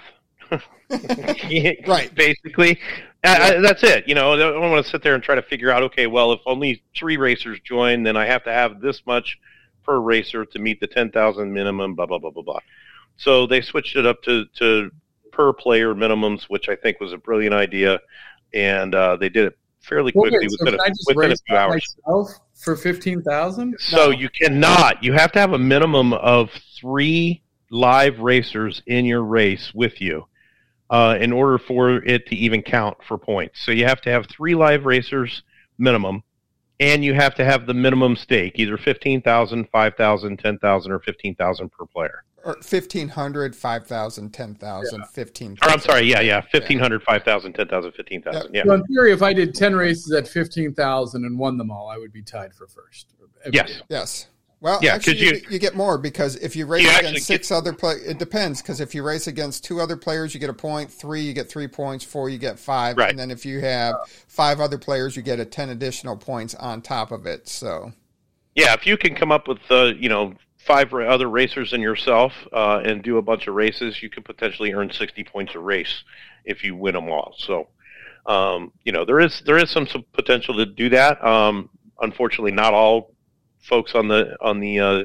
Speaker 1: Right.
Speaker 5: Basically. I, I, that's it. You know, I don't want to sit there and try to figure out, okay, well, if only three racers join, then I have to have this much per racer to meet the ten thousand minimum, blah, blah, blah, blah, blah. So they switched it up to, to per player minimums, which I think was a brilliant idea, and uh, they did it fairly quickly
Speaker 2: okay, so
Speaker 5: within, a, within a few hours.
Speaker 2: For fifteen thousand?
Speaker 5: So
Speaker 2: no.
Speaker 5: You cannot. You have to have a minimum of three live racers in your race with you. Uh, in order for it to even count for points. So you have to have three live racers minimum, and you have to have the minimum stake, either fifteen thousand, five thousand, ten thousand, or fifteen thousand per player.
Speaker 1: Or fifteen hundred, five thousand, ten thousand, yeah. fifteen
Speaker 5: thousand. Or I'm sorry, yeah, yeah, fifteen hundred, five thousand, ten thousand, fifteen thousand, yeah.
Speaker 2: So in theory, if I did ten races at fifteen thousand and won them all, I would be tied for first.
Speaker 5: Yes.
Speaker 1: Yes. Well,
Speaker 5: yeah,
Speaker 1: actually,
Speaker 5: you,
Speaker 1: you, you get more, because if you race
Speaker 5: you
Speaker 1: against six get, other players, it depends, because if you race against two other players, you get a point, three, you get three points, four, you get five,
Speaker 5: right.
Speaker 1: and then if you have five other players, you get a ten additional points on top of it. So,
Speaker 5: yeah, if you can come up with, uh, you know, five other racers than yourself uh, and do a bunch of races, you could potentially earn sixty points a race if you win them all. So, um, you know, there is there is some, some potential to do that. Um, unfortunately, not all folks on the on the uh,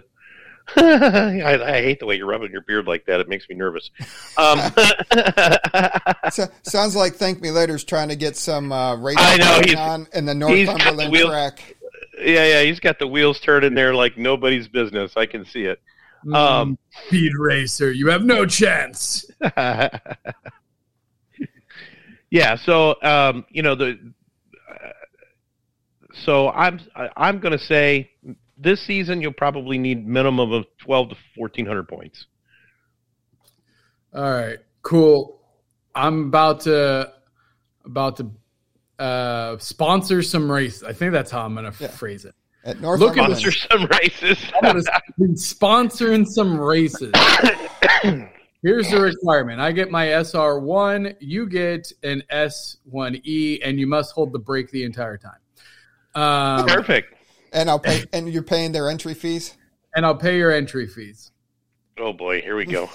Speaker 5: I, I hate the way you're rubbing your beard like that. It makes me nervous. Um,
Speaker 1: so, sounds like Thank Me Later's trying to get some uh, racing
Speaker 5: I know, he's,
Speaker 1: on in the Northumberland
Speaker 5: the
Speaker 1: track.
Speaker 5: Yeah, yeah, he's got the wheels turning there like nobody's business. I can see it. Um,
Speaker 2: Speed racer, you have no chance.
Speaker 5: Yeah, so um, you know the. Uh, so I'm I'm going to say this season you'll probably need minimum of twelve to fourteen hundred points.
Speaker 2: All right, cool. I'm about to about to uh, sponsor some races. I think that's how I'm going to yeah. phrase it.
Speaker 1: At
Speaker 5: Look at sponsor some races.
Speaker 2: I'm going to be sponsoring some races. Here's the requirement. I get my S R one, you get an S one E, and you must hold the brake the entire time. Um,
Speaker 5: Perfect.
Speaker 1: And I'll pay. And you're paying their entry fees.
Speaker 2: And I'll pay your entry fees.
Speaker 5: Oh boy, here we go.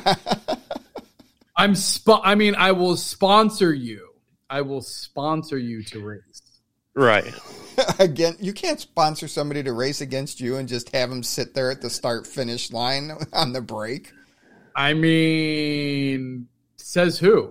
Speaker 2: I'm. Sp- I mean, I will sponsor you. I will sponsor you to race.
Speaker 5: Right.
Speaker 1: Again, you can't sponsor somebody to race against you and just have them sit there at the start-finish line on the break.
Speaker 2: I mean, says who?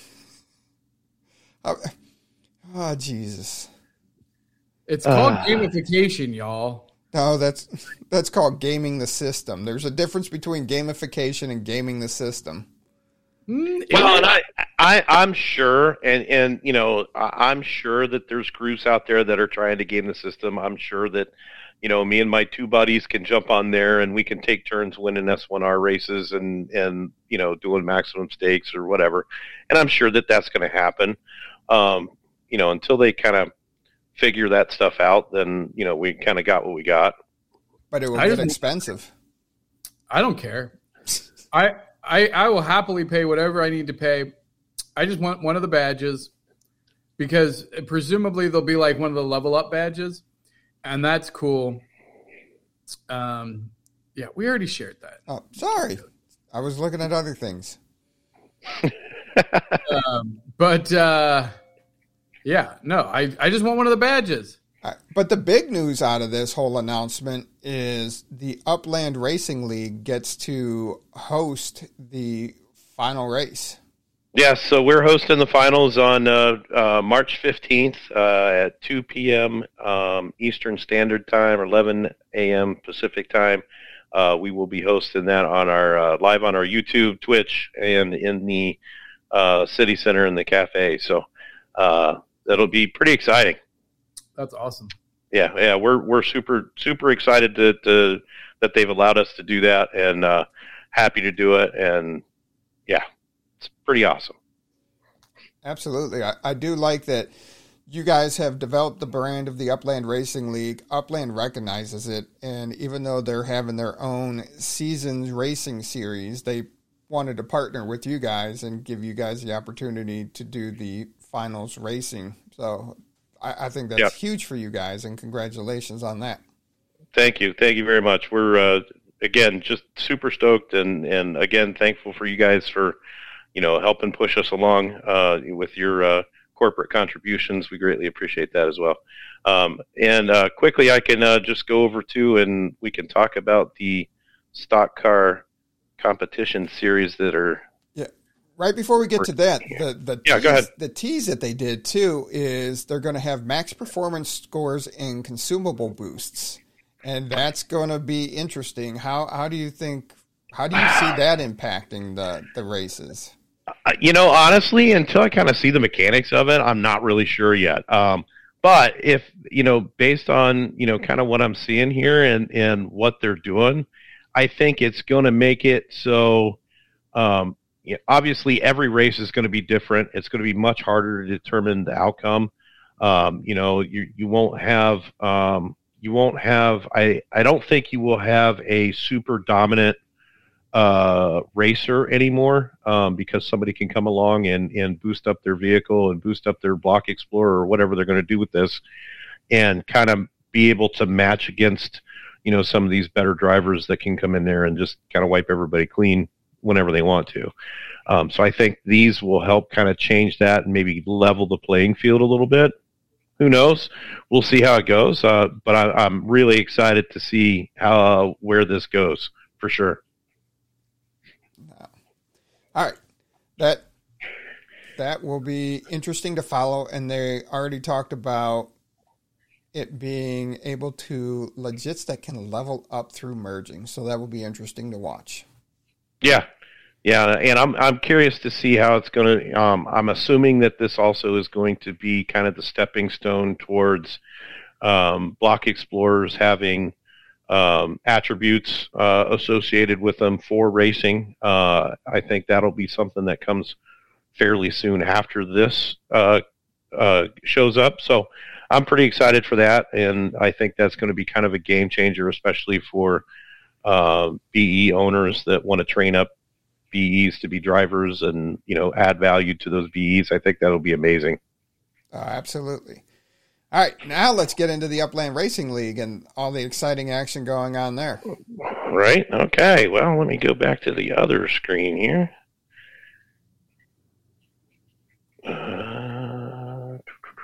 Speaker 1: Oh, oh Jesus.
Speaker 2: It's called
Speaker 5: uh,
Speaker 2: gamification, y'all.
Speaker 1: No, that's that's called gaming the system. There's a difference between gamification and gaming the system.
Speaker 5: Well, and I, I, I'm sure, and, and you know, I'm sure that there's groups out there that are trying to game the system. I'm sure that, you know, me and my two buddies can jump on there and we can take turns winning S one R races and, and you know, doing maximum stakes or whatever. And I'm sure that that's going to happen. Um, you know, until they kind of figure that stuff out, then, you know, we kind of got what we got.
Speaker 1: But it will
Speaker 2: I
Speaker 1: get expensive.
Speaker 2: I don't care. I, I I will happily pay whatever I need to pay. I just want one of the badges because presumably they'll be like one of the level up badges, and that's cool. Um, yeah, we already shared that.
Speaker 1: Oh, sorry. I was looking at other things.
Speaker 2: um, but uh, yeah, no, I, I just want one of the badges.
Speaker 1: But the big news out of this whole announcement is the Upland Racing League gets to host the final race.
Speaker 5: Yes, so we're hosting the finals on uh, uh, March fifteenth uh, at two p.m. Um, Eastern Standard Time, or eleven a.m. Pacific Time. Uh, we will be hosting that on our uh, live on our YouTube, Twitch, and in the uh, City Center in the cafe. So uh, that'll be pretty exciting.
Speaker 2: That's awesome.
Speaker 5: Yeah, yeah, we're we're super super excited to, to that they've allowed us to do that, and uh, happy to do it. And yeah. It's pretty awesome.
Speaker 1: Absolutely. I, I do like that you guys have developed the brand of the Upland Racing League. Upland recognizes it, and even though they're having their own seasons racing series, they wanted to partner with you guys and give you guys the opportunity to do the finals racing. So I, I think that's
Speaker 5: yep.
Speaker 1: huge for you guys, and congratulations on that.
Speaker 5: Thank you. Thank you very much. We're, uh, again, just super stoked, and, and again, thankful for you guys for you know, helping push us along uh, with your uh, corporate contributions. We greatly appreciate that as well. Um, and uh, quickly, I can uh, just go over to, and we can talk about the stock car competition series that are.
Speaker 1: Yeah. Right before we get to that, the the
Speaker 5: yeah,
Speaker 1: tease,
Speaker 5: go ahead.
Speaker 1: The tease that they did too is they're going to have max performance scores and consumable boosts, and that's going to be interesting. How how do you think? How do you see that impacting the the races?
Speaker 5: You know, honestly, until I kind of see the mechanics of it, I'm not really sure yet. Um, but if, you know, based on, you know, kind of what I'm seeing here and, and what they're doing, I think it's going to make it so, um, you know, obviously every race is going to be different. It's going to be much harder to determine the outcome. Um, you know, you, you won't have, um, you won't have, I, I don't think you will have a super dominant uh, racer anymore, um, because somebody can come along and, and boost up their vehicle and boost up their Block Explorer or whatever they're going to do with this, and kind of be able to match against, you know, some of these better drivers that can come in there and just kind of wipe everybody clean whenever they want to. Um, so I think these will help kind of change that and maybe level the playing field a little bit. Who knows? We'll see how it goes. Uh, but I, I'm really excited to see how, where this goes for sure.
Speaker 1: All right, that that will be interesting to follow, and they already talked about it being able to legits that can level up through merging, so that will be interesting to watch.
Speaker 5: Yeah, yeah, and I'm I'm curious to see how it's going to. Um, I'm assuming that this also is going to be kind of the stepping stone towards um, Block Explorers having Um, attributes uh, associated with them for racing. Uh, I think that'll be something that comes fairly soon after this uh, uh, shows up. So I'm pretty excited for that, and I think that's going to be kind of a game changer, especially for uh, B E owners that want to train up B Es to be drivers and, you know, add value to those B Es. I think that'll be amazing.
Speaker 1: Uh, absolutely. All right, now let's get into the Upland Racing League and all the exciting action going on there.
Speaker 5: Right. Okay. Well, let me go back to the other screen here. Uh,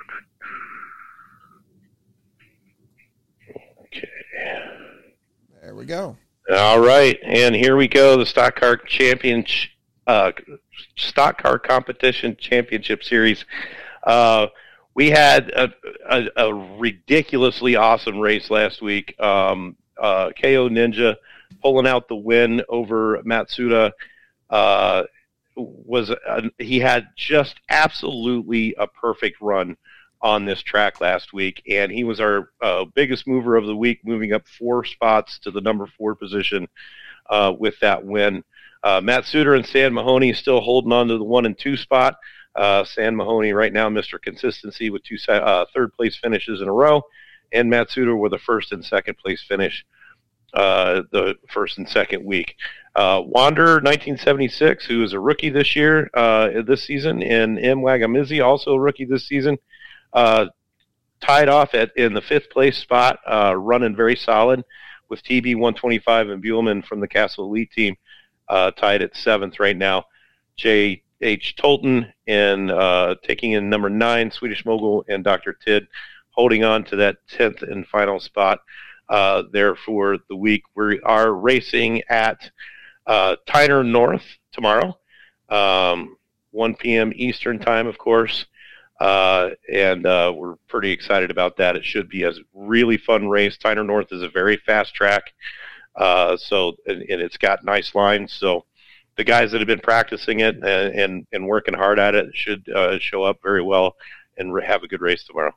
Speaker 5: okay.
Speaker 1: There we go.
Speaker 5: All right, and here we go. The Stock Car Champion, uh, Stock Car Competition Championship Series. Uh, We had a, a, a ridiculously awesome race last week. Um, uh, K O Ninja pulling out the win over Matsuda. Uh, was a, he had just absolutely a perfect run on this track last week, and he was our uh, biggest mover of the week, moving up four spots to the number four position uh, with that win. Uh, Matsuda and San Mahoney still holding on to the one and two spot. Uh, San Mahoney right now, Mister Consistency, with two uh, third-place finishes in a row, and Matsuda with a first and second-place finish uh, the first and second week. Uh, Wander, nineteen seventy-six, who is a rookie this year, uh, this season, and M. Wagamizi, also a rookie this season, uh, tied off at in the fifth-place spot, uh, running very solid, with T B one twenty-five and Buellman from the Castle Elite team uh, tied at seventh right now. J. H. Tolton and uh, taking in number nine, Swedish Mogul, and Doctor Tid holding on to that tenth and final spot uh, there for the week. We are racing at uh, Tyner North tomorrow. Um, one p.m. Eastern time, of course. Uh, and uh, we're pretty excited about that. It should be a really fun race. Tyner North is a very fast track, uh, so and, and it's got nice lines. So the guys that have been practicing it and and, and working hard at it should uh, show up very well and re- have a good race tomorrow.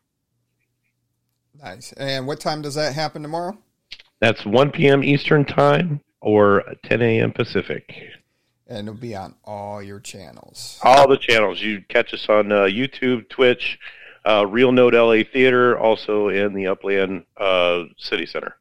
Speaker 1: Nice. And what time does that happen tomorrow?
Speaker 5: That's one p.m. Eastern time or ten a.m. Pacific.
Speaker 1: And it'll be on all your channels.
Speaker 5: All the channels. You catch us on uh, YouTube, Twitch, uh, Real Note L A Theater, also in the Upland uh, City Center.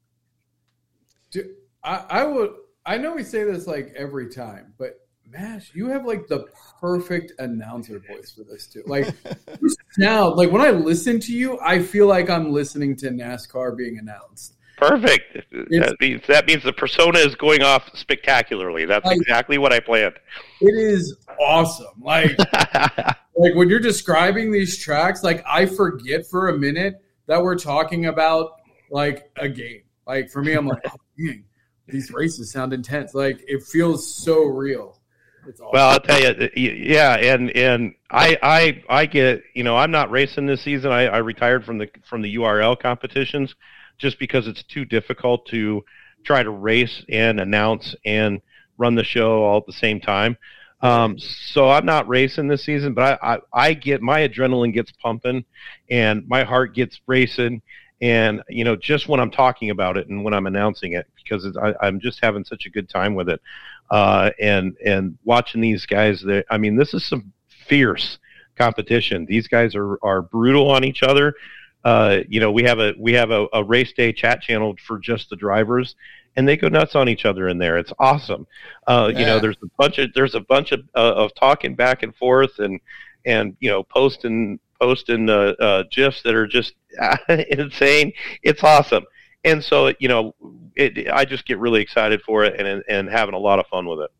Speaker 2: Dude, I, I would. I know we say this like every time, but Mash, you have like the perfect announcer voice for this too. Like you sound like when I listen to you, I feel like I'm listening to NASCAR being announced.
Speaker 5: Perfect. That means, that means the persona is going off spectacularly. That's
Speaker 2: like,
Speaker 5: exactly what I planned.
Speaker 2: It is awesome. Like, like when you're describing these tracks, like I forget for a minute that we're talking about like a game. Like for me, I'm like, oh, dang, these races sound intense. Like it feels so real. It's awesome.
Speaker 5: Well, I'll tell you, yeah, and and I I I get, you know, I'm not racing this season. I, I retired from the from the U R L competitions, just because it's too difficult to try to race and announce and run the show all at the same time. Um, so I'm not racing this season, but I, I, I get my adrenaline gets pumping and my heart gets racing. And, you know, just when I'm talking about it and when I'm announcing it, because it's, I, I'm just having such a good time with it. Uh, and, and watching these guys, that, I mean, this is some fierce competition. These guys are, are brutal on each other. Uh, you know, we have a we have a, a race day chat channel for just the drivers, and they go nuts on each other in there. It's awesome. Uh, yeah. You know, there's a bunch of there's a bunch of uh, of talking back and forth, and and you know, posting posting uh, uh, gifs that are just insane. It's awesome, and so you know, it, I just get really excited for it, and and having a lot of fun with it.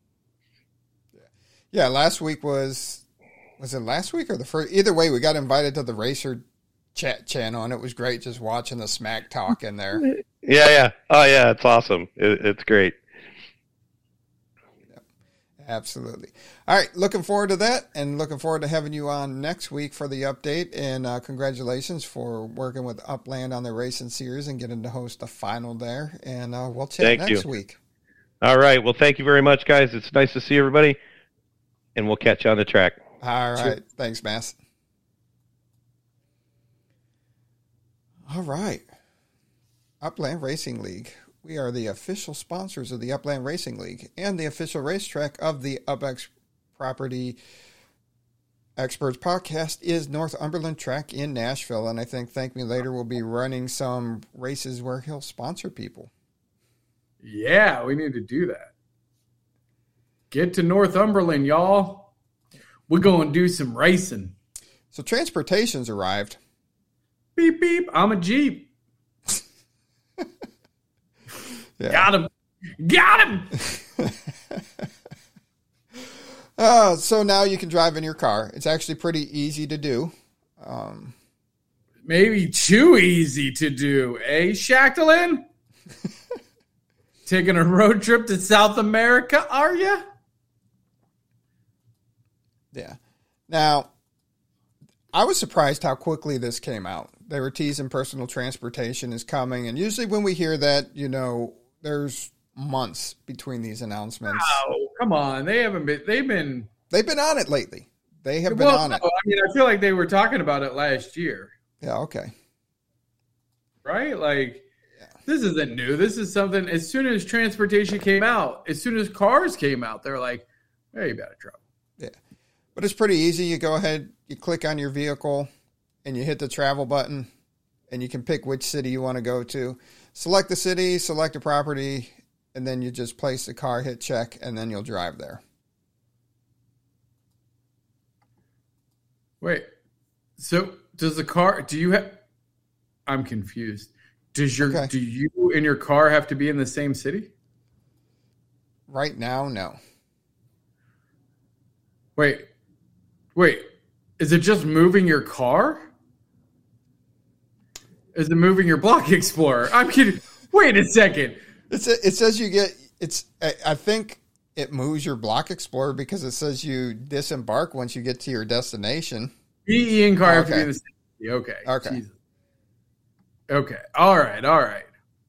Speaker 1: Yeah, last week was was it last week or the first? Either way, we got invited to the Racer chat channel, and it was great just watching the smack talk in there.
Speaker 5: Yeah, yeah. Oh, yeah, it's awesome. It, it's great.
Speaker 1: Yep, absolutely. All right, looking forward to that, and looking forward to having you on next week for the update, and uh, congratulations for working with Upland on the racing series and getting to host the final there, and uh, we'll chat
Speaker 5: thank
Speaker 1: next
Speaker 5: you.
Speaker 1: week.
Speaker 5: All right, well, thank you very much, guys. It's nice to see everybody, and we'll catch you on the track.
Speaker 1: All right,
Speaker 2: Sure.
Speaker 1: Thanks, Mass. All right. Upland Racing League. We are the official sponsors of the Upland Racing League and the official racetrack of the UpX Property Experts podcast is Northumberland Track in Nashville. And I think Thank Me Later will be running some races where he'll sponsor people.
Speaker 2: Yeah, we need to do that. Get to Northumberland, y'all. We're going to do some racing.
Speaker 1: So transportation's arrived.
Speaker 2: Beep, beep. I'm a Jeep.
Speaker 1: Yeah.
Speaker 2: Got him. Got him.
Speaker 1: uh, so now you can drive in your car. It's actually pretty easy to do. Um,
Speaker 2: Maybe too easy to do, eh, Shackleton? Taking a road trip to South America, are you?
Speaker 1: Yeah. Now, I was surprised how quickly this came out. They were teasing personal transportation is coming, and usually when we hear that, you know, there's months between these announcements.
Speaker 2: Oh, come on. They haven't been, they've been.
Speaker 1: They've been on it lately. They have been
Speaker 2: well,
Speaker 1: on
Speaker 2: no,
Speaker 1: it.
Speaker 2: I mean, I feel like they were talking about it last year.
Speaker 1: Yeah, okay.
Speaker 2: Right? Like, yeah. This isn't new. This is something, as soon as transportation came out, as soon as cars came out, they're like, hey, you better trouble.
Speaker 1: Yeah. But it's pretty easy. You go ahead, you click on your vehicle, and you hit the travel button, and you can pick which city you want to go to. Select the city, select a property, and then you just place the car, hit check, and then you'll drive there.
Speaker 2: Wait, so does the car, do you have, I'm confused. Does your,
Speaker 1: Okay.
Speaker 2: do you and your car have to be in the same city?
Speaker 1: Right now, no.
Speaker 2: Wait, wait, is it just moving your car? Is it moving your Block Explorer? I'm kidding. Wait a second.
Speaker 1: It's a, it says you get, it's, I, I think it moves your Block Explorer because it says you disembark once you get to your destination.
Speaker 2: E and car have to be
Speaker 1: Okay.
Speaker 2: in the same city. Okay.
Speaker 1: Okay.
Speaker 2: Jesus. Okay. All right. All right.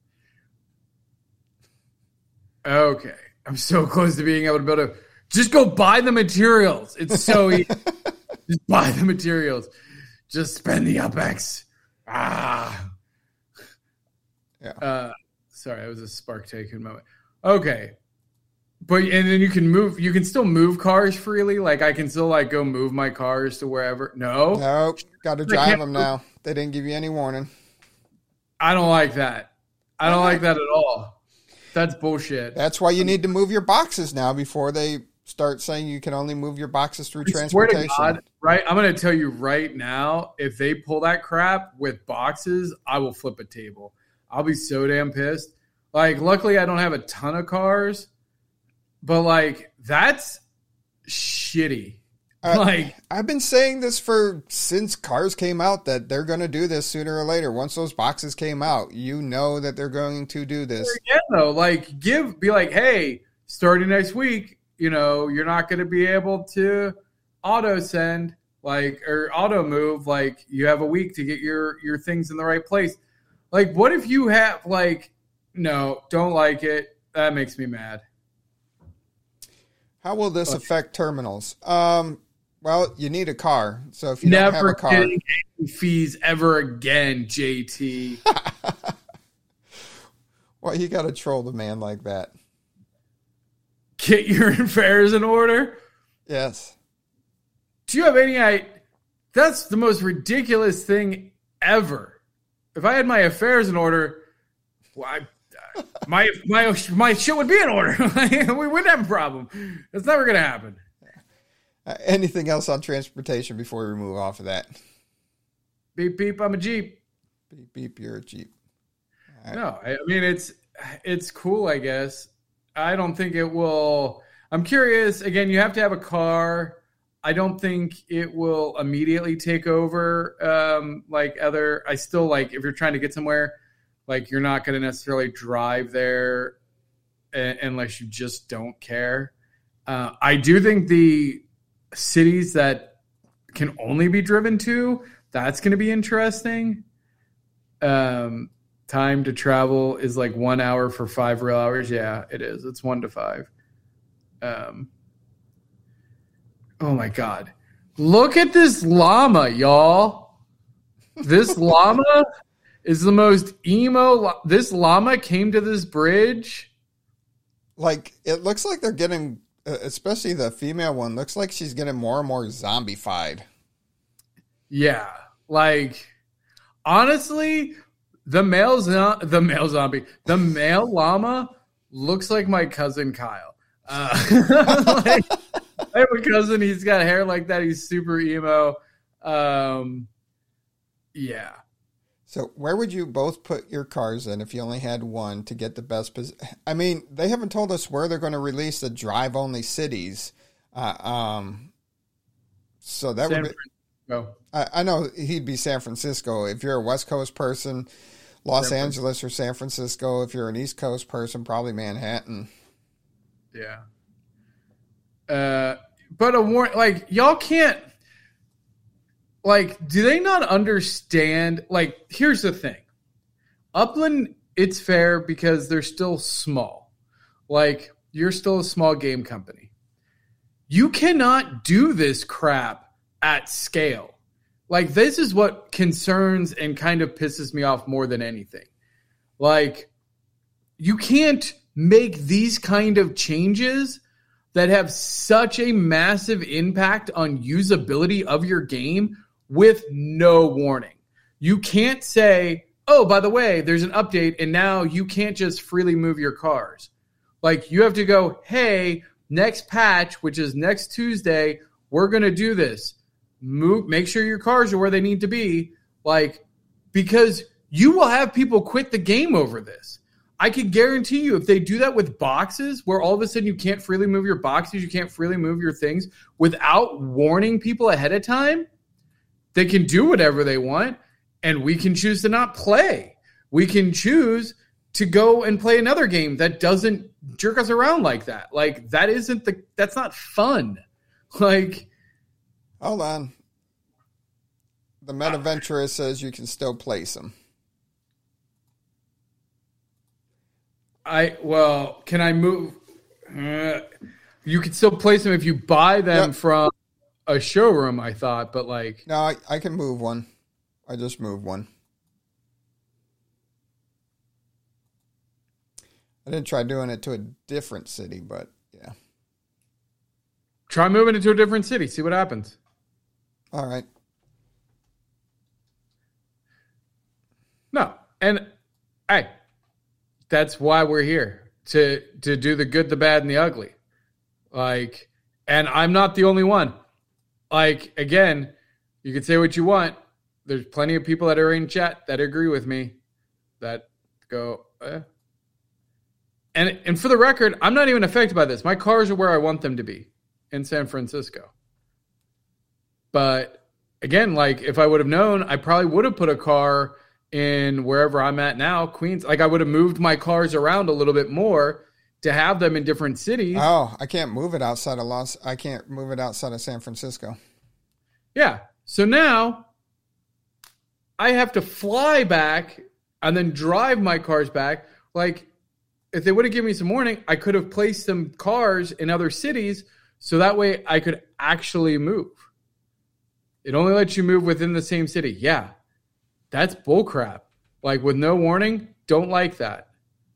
Speaker 2: Okay. I'm so close to being able to build a. Just go buy the materials. It's so easy. Just buy the materials. Just spend the UpX. Ah.
Speaker 1: Yeah.
Speaker 2: Uh, sorry, that was a spark taken moment. Okay. But and then you can move. You can still move cars freely. Like I can still like go move my cars to wherever. No,
Speaker 1: Nope. Got to
Speaker 2: I
Speaker 1: drive
Speaker 2: can't
Speaker 1: them
Speaker 2: move-
Speaker 1: now. They didn't give you any warning.
Speaker 2: I don't like that. I don't like that at all. That's bullshit.
Speaker 1: That's why you need to move your boxes now before they start saying you can only move your boxes through
Speaker 2: I swear
Speaker 1: transportation.
Speaker 2: to God, right? I'm going to tell you right now, if they pull that crap with boxes, I will flip a table. I'll be so damn pissed. Like, luckily, I don't have a ton of cars, but like, that's shitty.
Speaker 1: Uh,
Speaker 2: like,
Speaker 1: I've been saying this for since cars came out that they're going to do this sooner or later. Once those boxes came out, you know that they're going to do this.
Speaker 2: yeah, though, like, give, be like, hey, starting next week, you know, you're not going to be able to auto send, like, or auto move. Like, you have a week to get your your things in the right place. Like, what if you have, like, no, don't like it. That makes me mad.
Speaker 1: How will this affect terminals? Um, well, you need a car. So if you don't have
Speaker 2: Never
Speaker 1: a car,
Speaker 2: getting any fees ever again, J T.
Speaker 1: well, you got to troll the man like that.
Speaker 2: Get your affairs in order.
Speaker 1: Yes.
Speaker 2: Do you have any idea? That's the most ridiculous thing ever. If I had my affairs in order, well, I, my my my shit would be in order. We wouldn't have a problem. That's never going to happen.
Speaker 1: Uh, anything else on transportation before we move off of that?
Speaker 2: Beep beep. I'm a Jeep.
Speaker 1: Beep, beep, you're a Jeep. All right.
Speaker 2: No, I I mean it's it's cool. I guess I don't think it will. I'm curious. Again, you have to have a car. I don't think it will immediately take over. Um, like other, I still like if you're trying to get somewhere, like you're not going to necessarily drive there a- unless you just don't care. Uh, I do think the cities that can only be driven to, that's going to be interesting. Um, time to travel is like one hour for five real hours. Yeah, it is. It's one to five. Um, oh my God. Look at this llama, y'all. This llama is the most emo. Ll- this llama came to this bridge.
Speaker 1: Like, it looks like they're getting, uh, especially the female one, looks like she's getting more and more zombified.
Speaker 2: Yeah. Like, honestly, the male, zo- the male zombie, the male llama looks like my cousin Kyle. Uh, like, I have a cousin. He's got hair like that. He's super emo. Um, yeah.
Speaker 1: So where would you both put your cars in if you only had one to get the best position? I mean, they haven't told us where they're going to release the drive-only cities. Uh, um, so that
Speaker 2: San
Speaker 1: would be,
Speaker 2: Francisco.
Speaker 1: I, I know he'd be San Francisco. If you're a West Coast person, Los
Speaker 2: San
Speaker 1: Angeles or San Francisco. If you're an East Coast person, probably Manhattan.
Speaker 2: Yeah. Uh, but a war like y'all can't like. Do they not understand? Like, here's the thing. Upland, it's fair because they're still small. Like, you're still a small game company. You cannot do this crap at scale. Like, this is what concerns and kind of pisses me off more than anything. Like, you can't make these kind of changes that have such a massive impact on usability of your game with no warning. You can't say, oh, by the way, there's an update and now you can't just freely move your cars. Like, you have to go, hey, next patch, which is next Tuesday, we're going to do this. Move, make sure your cars are where they need to be. Like, because you will have people quit the game over this. I can guarantee you if they do that with boxes where all of a sudden you can't freely move your boxes, you can't freely move your things without warning people ahead of time, they can do whatever they want and we can choose to not play. We can choose to go and play another game that doesn't jerk us around like that. Like, that isn't the, that's not fun. Like,
Speaker 1: hold on. The MetaVentura says you can still place them.
Speaker 2: I, well, can I move? Uh, you can still place them if you buy them yep. from a showroom, I thought, but like.
Speaker 1: No, I, I can move one. I just moved one. I didn't try doing it to a different city, but yeah.
Speaker 2: Try moving it to a different city. See what happens.
Speaker 1: All right.
Speaker 2: No. And, hey, that's why we're here. To to do the good, the bad, and the ugly. Like, and I'm not the only one. Like, again, you can say what you want. There's plenty of people that are in chat that agree with me that go, eh. And and for the record, I'm not even affected by this. My cars are where I want them to be in San Francisco. But again, like if I would have known, I probably would have put a car in wherever I'm at now, Queens. Like I would have moved my cars around a little bit more to have them in different cities.
Speaker 1: Oh, I can't move it outside of Los. I can't move it outside of San Francisco.
Speaker 2: Yeah. So now I have to fly back and then drive my cars back. Like, if they would have given me some warning, I could have placed some cars in other cities so that way I could actually move. It only lets you move within the same city. Yeah, that's bullcrap. Like with no warning, don't like that.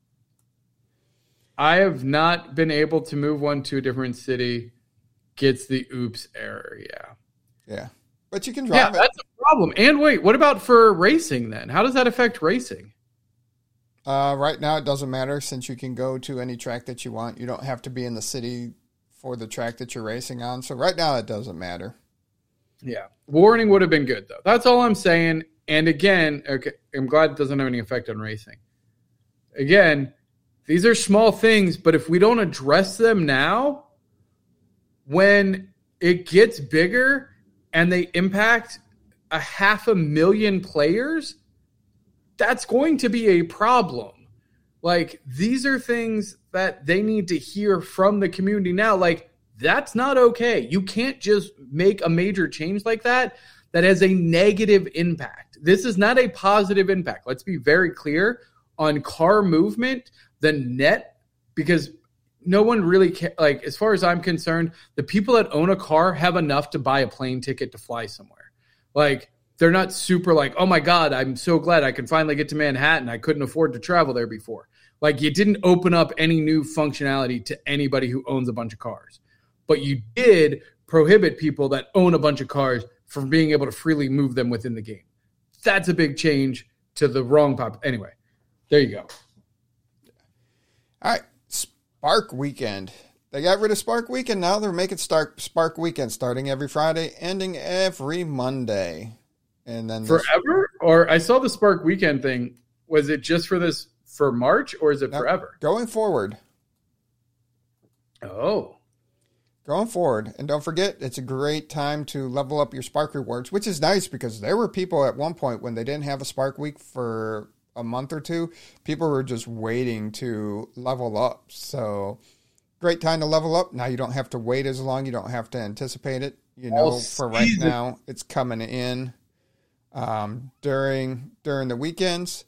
Speaker 2: I have not been able to move one to a different city. Gets the oops error, yeah.
Speaker 1: Yeah, but you can drive
Speaker 2: yeah,
Speaker 1: it.
Speaker 2: That's a problem. And wait, what about for racing then? How does that affect racing?
Speaker 1: Uh, right now, it doesn't matter since you can go to any track that you want. You don't have to be in the city for the track that you're racing on. So right now, it doesn't matter.
Speaker 2: Yeah. Warning would have been good, though. That's all I'm saying. And again, okay, I'm glad it doesn't have any effect on racing. Again, these are small things, but if we don't address them now, when it gets bigger and they impact a half a million players, that's going to be a problem. Like, these are things that they need to hear from the community now. Like, that's not okay. You can't just make a major change like that that has a negative impact. This is not a positive impact. Let's be very clear on car movement, the net, because no one really ca- like, as far as I'm concerned, the people that own a car have enough to buy a plane ticket to fly somewhere. Like, they're not super like, oh my God, I'm so glad I can finally get to Manhattan. I couldn't afford to travel there before. Like, you didn't open up any new functionality to anybody who owns a bunch of cars. But you did prohibit people that own a bunch of cars from being able to freely move them within the game. That's a big change to the wrong pop. Anyway, there you go.
Speaker 1: All right. Spark Weekend. They got rid of Spark Weekend. Now they're making start Spark Weekend starting every Friday, ending every Monday. And then this,
Speaker 2: forever? Or I saw the Spark Weekend thing. Was it just for this for March or is it
Speaker 1: no,
Speaker 2: forever?
Speaker 1: Going forward.
Speaker 2: Oh.
Speaker 1: Going forward. And don't forget, it's a great time to level up your Spark rewards, which is nice because there were people at one point when they didn't have a Spark Week for a month or two, people were just waiting to level up. So great time to level up. Now you don't have to wait as long. You don't have to anticipate it. You know,
Speaker 2: All
Speaker 1: for right
Speaker 2: season.
Speaker 1: now, it's coming in um, during during the weekends.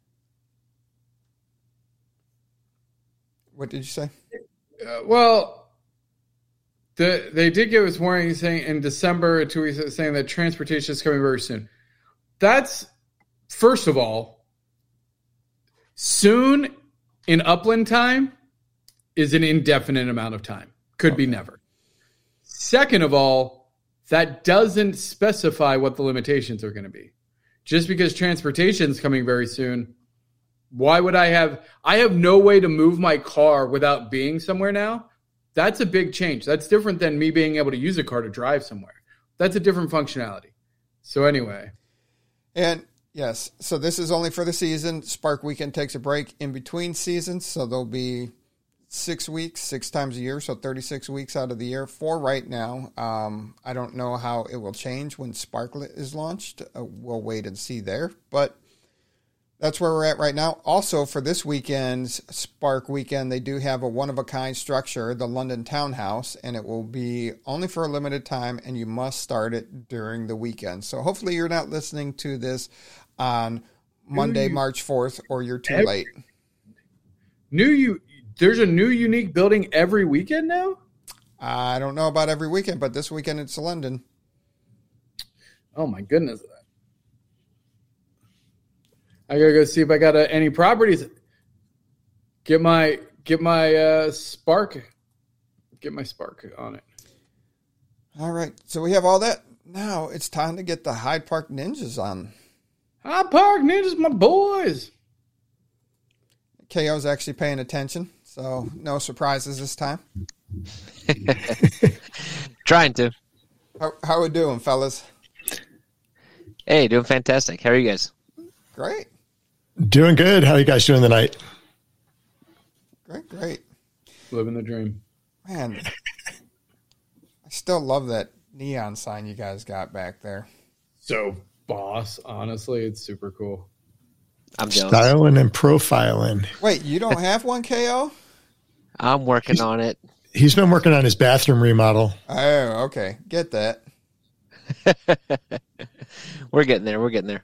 Speaker 1: What did you say?
Speaker 2: Uh, well, the, they did give us warning saying in December, two weeks saying that transportation is coming very soon. That's, first of all, soon in Upland time is an indefinite amount of time. Could okay. be never. Second of all, that doesn't specify what the limitations are going to be. Just because transportation is coming very soon, why would I have – I have no way to move my car without being somewhere now. That's a big change. That's different than me being able to use a car to drive somewhere. That's a different functionality. So anyway.
Speaker 1: And yes, so this is only for the season. Spark Weekend takes a break in between seasons, so there'll be six weeks, six times a year, so thirty-six weeks out of the year for right now. Um, I don't know how it will change when Sparklet is launched. Uh, we'll wait and see there. But That's where we're at right now. Also, for this weekend's Spark weekend, they do have a one-of-a-kind structure, the London Townhouse, and it will be only for a limited time, and you must start it during the weekend. So hopefully you're not listening to this on Monday, March fourth, or you're too
Speaker 2: every,
Speaker 1: late.
Speaker 2: New you, There's a new unique building every weekend now?
Speaker 1: I don't know about every weekend, but this weekend it's London.
Speaker 2: Oh, my goodness. I gotta go see if I got uh, any properties. Get my get my uh, Spark, get my Spark on it.
Speaker 1: All right, so we have all that. Now it's time to get the Hyde Park Ninjas on.
Speaker 2: Hyde Park Ninjas, my boys.
Speaker 1: K O's actually paying attention, so no surprises this time.
Speaker 6: Trying to.
Speaker 1: How, how we doing, fellas?
Speaker 6: Hey, doing fantastic. How are you guys?
Speaker 1: Great.
Speaker 7: Doing good. How are you guys doing tonight?
Speaker 1: Great, great.
Speaker 2: Living the dream.
Speaker 1: Man, I still love that neon sign you guys got back there.
Speaker 2: So boss, honestly, it's super cool.
Speaker 6: I'm jealous.
Speaker 7: Styling and profiling.
Speaker 1: Wait, you don't have one, K O?
Speaker 6: I'm working
Speaker 7: He's,
Speaker 6: on it.
Speaker 7: He's been working on his bathroom remodel.
Speaker 1: Oh, okay. Get that.
Speaker 6: We're getting there. We're getting there.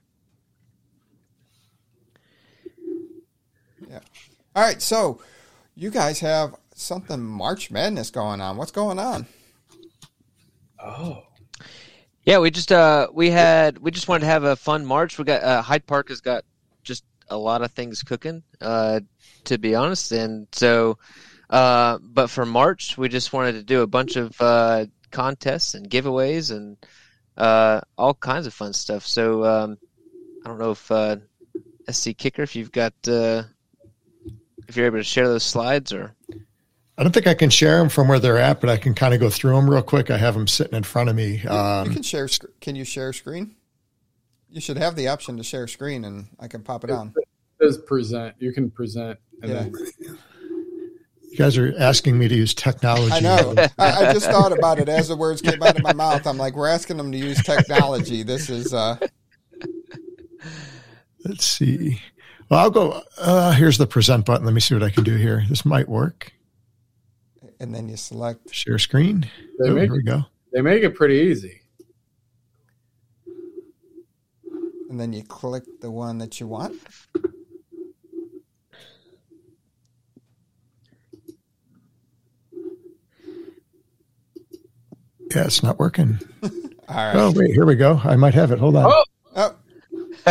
Speaker 1: Yeah. All right, so you guys have something March Madness going on. What's going on?
Speaker 2: Oh.
Speaker 6: Yeah, we just uh we had we just wanted to have a fun March. We got uh, Hyde Park has got just a lot of things cooking, uh, to be honest, and so uh, but for March we just wanted to do a bunch of uh, contests and giveaways and uh, all kinds of fun stuff. So um, I don't know if uh, S C Kicker, if you've got uh, if you're able to share those slides or.
Speaker 7: I don't think I can share them from where they're at, but I can kind of go through them real quick. I have them sitting in front of me. Um,
Speaker 1: you can share. Can you share screen? You should have the option to share screen, and I can pop it on.
Speaker 2: It says present. You can present. And
Speaker 1: Yeah.
Speaker 2: then...
Speaker 7: You guys are asking me to use technology.
Speaker 1: I know. I, I just thought about it as the words came out of my mouth. I'm like, we're asking them to use technology. This is. Uh...
Speaker 7: Let's see. Well, I'll go. Uh, here's the present button. Let me see what I can do here. This might work.
Speaker 1: And then you select
Speaker 7: share screen.
Speaker 2: They
Speaker 7: Oh,
Speaker 2: make,
Speaker 7: here we go.
Speaker 2: They make it pretty easy.
Speaker 1: and then you click the one that you want.
Speaker 7: Yeah, it's not working.
Speaker 1: All right.
Speaker 7: Oh, wait, here we go. I might have it. Hold on.
Speaker 2: Oh.
Speaker 1: Oh,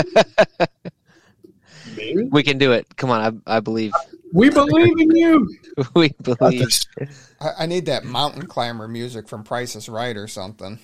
Speaker 2: Maybe.
Speaker 6: We can do it. Come on, I, I believe.
Speaker 2: We believe in you.
Speaker 6: We
Speaker 7: Got
Speaker 6: believe.
Speaker 7: this.
Speaker 1: I, I need that mountain climber music from Price is Right or something.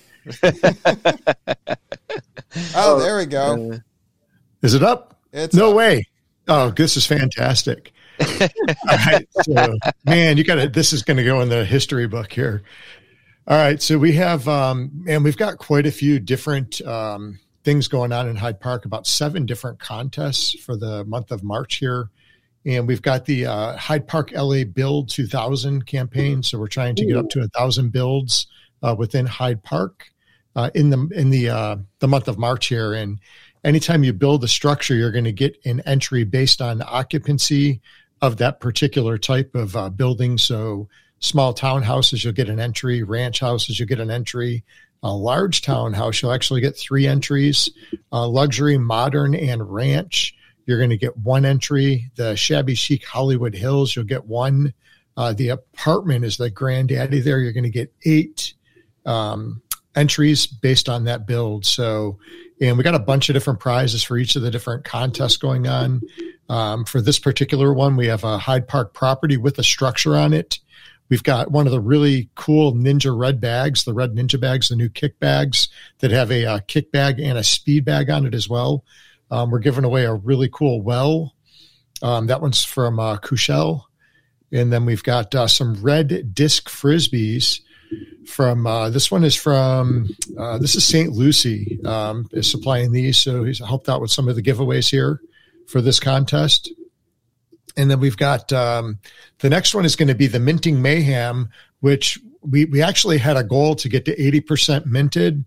Speaker 1: Oh, there we go.
Speaker 6: Uh,
Speaker 7: Is it up?
Speaker 1: It's
Speaker 7: No
Speaker 1: up.
Speaker 7: way. Oh, this is fantastic. All right. So, man, you got to, this is going to go in the history book here. All right. So we have, um, and we've got quite a few different um, things going on in Hyde Park, about seven different contests for the month of March here. And we've got the uh, Hyde Park L A Build two thousand campaign. So we're trying to get up to a thousand builds uh, within Hyde Park uh, in the in the uh, the month of March here. And anytime you build a structure, you're going to get an entry based on occupancy of that particular type of uh, building. So small townhouses, you'll get an entry. Ranch houses, you'll get an entry. A large townhouse, you'll actually get three entries. Uh, luxury, modern, and ranch, you're going to get one entry. The shabby chic Hollywood Hills, you'll get one. Uh, the apartment is the granddaddy there. You're going to get eight um, entries based on that build. So, and we got a bunch of different prizes for each of the different contests going on. Um, for this particular one, we have a Hyde Park property with a structure on it. We've got one of the really cool Ninja Red bags, the Red Ninja bags, the new kick bags that have a uh, kick bag and a speed bag on it as well. Um, we're giving away a really cool well. Um, that one's from uh, Cushell. And then we've got uh, some red disc Frisbees from, uh, this one is from, uh, this is Saint Lucie um, is supplying these. So he's helped out with some of the giveaways here for this contest. And then we've got um, the next one is going to be the Minting Mayhem, which we, we actually had a goal to get to eighty percent minted.